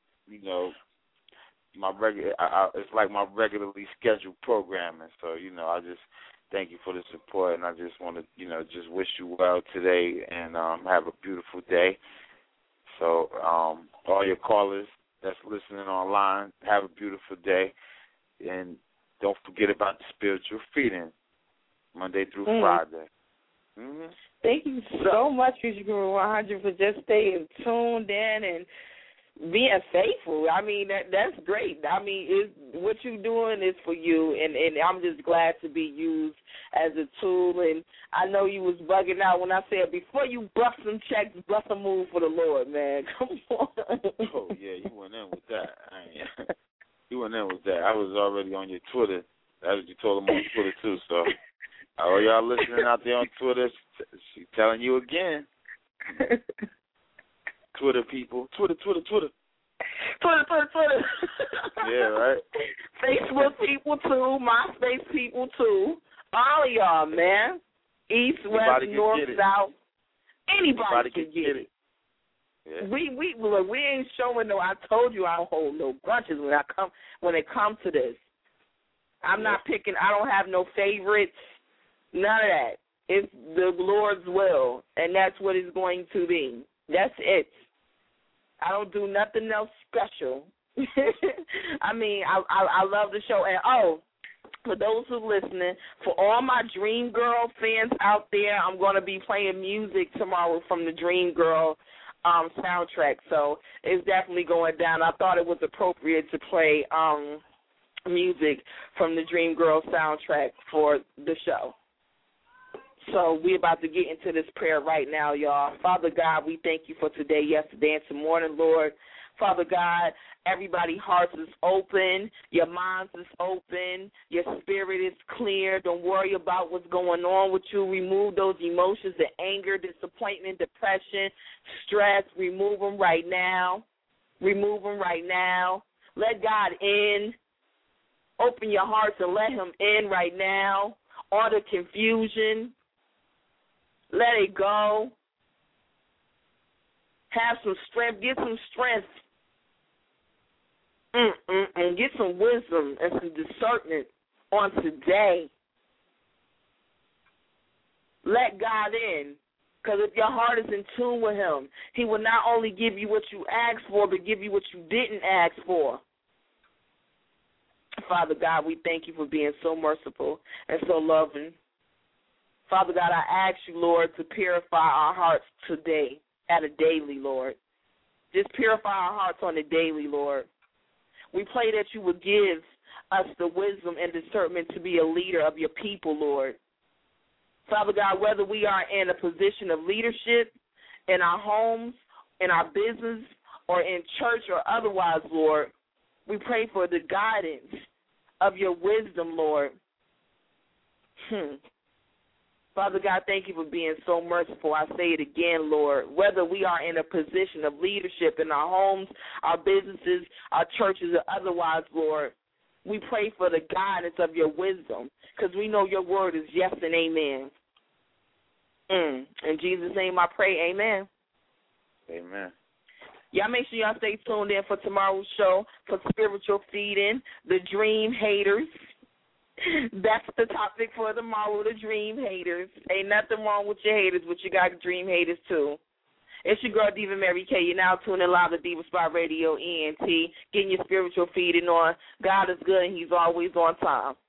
it's like my regularly scheduled programming. So, I just thank you for the support, and I just want to, just wish you well today and have a beautiful day. So all your callers that's listening online, have a beautiful day. And don't forget about the spiritual feeding, Monday through Friday. Mm-hmm. Thank you so much, Future Guru 100, for just staying tuned in and being faithful. I mean, that's great. I mean, what you're doing is for you, and I'm just glad to be used as a tool. And I know you was bugging out when I said, before you bust some checks, bust a move for the Lord, man. Come on. Oh, yeah, you went in with that. You went in with that. I was already on your Twitter. That's what you told them on Twitter, too. So, all y'all listening out there on Twitter, she's telling you again. Twitter people. Twitter. Twitter. Yeah, right? Facebook people, too. MySpace people, too. All of y'all, man. East, West, North, South. Anybody can get it. Yeah. We ain't showing no. I told you I don't hold no grudges when it comes to this. I'm not picking. I don't have no favorites. None of that. It's the Lord's will, and that's what it's going to be. That's it. I don't do nothing else special. I mean, I love the show. And, for those who are listening, for all my Dream Girl fans out there, I'm going to be playing music tomorrow from the Dream Girl soundtrack. So it's definitely going down. I thought it was appropriate to play music from the Dream Girl soundtrack for the show. So we're about to get into this prayer right now, y'all. Father God, we thank you for today, yesterday, and tomorrow, Lord. Father God, everybody's hearts is open, your minds is open, your spirit is clear. Don't worry about what's going on with you. Remove those emotions, the anger, disappointment, depression, stress. Remove them right now. Remove them right now. Let God in. Open your hearts and let him in right now. All the confusion, let it go. Have some strength. Get some strength. And get some wisdom and some discernment on today. Let God in. Because if your heart is in tune with him, he will not only give you what you asked for, but give you what you didn't ask for. Father God, we thank you for being so merciful and so loving. Father God, I ask you, Lord, to purify our hearts today at a daily, Lord. Just purify our hearts on a daily, Lord. We pray that you would give us the wisdom and discernment to be a leader of your people, Lord. Father God, whether we are in a position of leadership in our homes, in our business, or in church or otherwise, Lord, we pray for the guidance of your wisdom, Lord. Father God, thank you for being so merciful. I say it again, Lord. Whether we are in a position of leadership in our homes, our businesses, our churches, or otherwise, Lord, we pray for the guidance of your wisdom because we know your word is yes and amen. In Jesus' name I pray, amen. Amen. Y'all make sure y'all stay tuned in for tomorrow's show for Spiritual Feeding, the Dream Haters. That's the topic for tomorrow, the Dream Haters. Ain't nothing wrong with your haters, but you got dream haters too. It's your girl, Diva Mary K. You're now tuning live to Diva Spot Radio, ENT, getting your spiritual feeding on. God is good and he's always on time.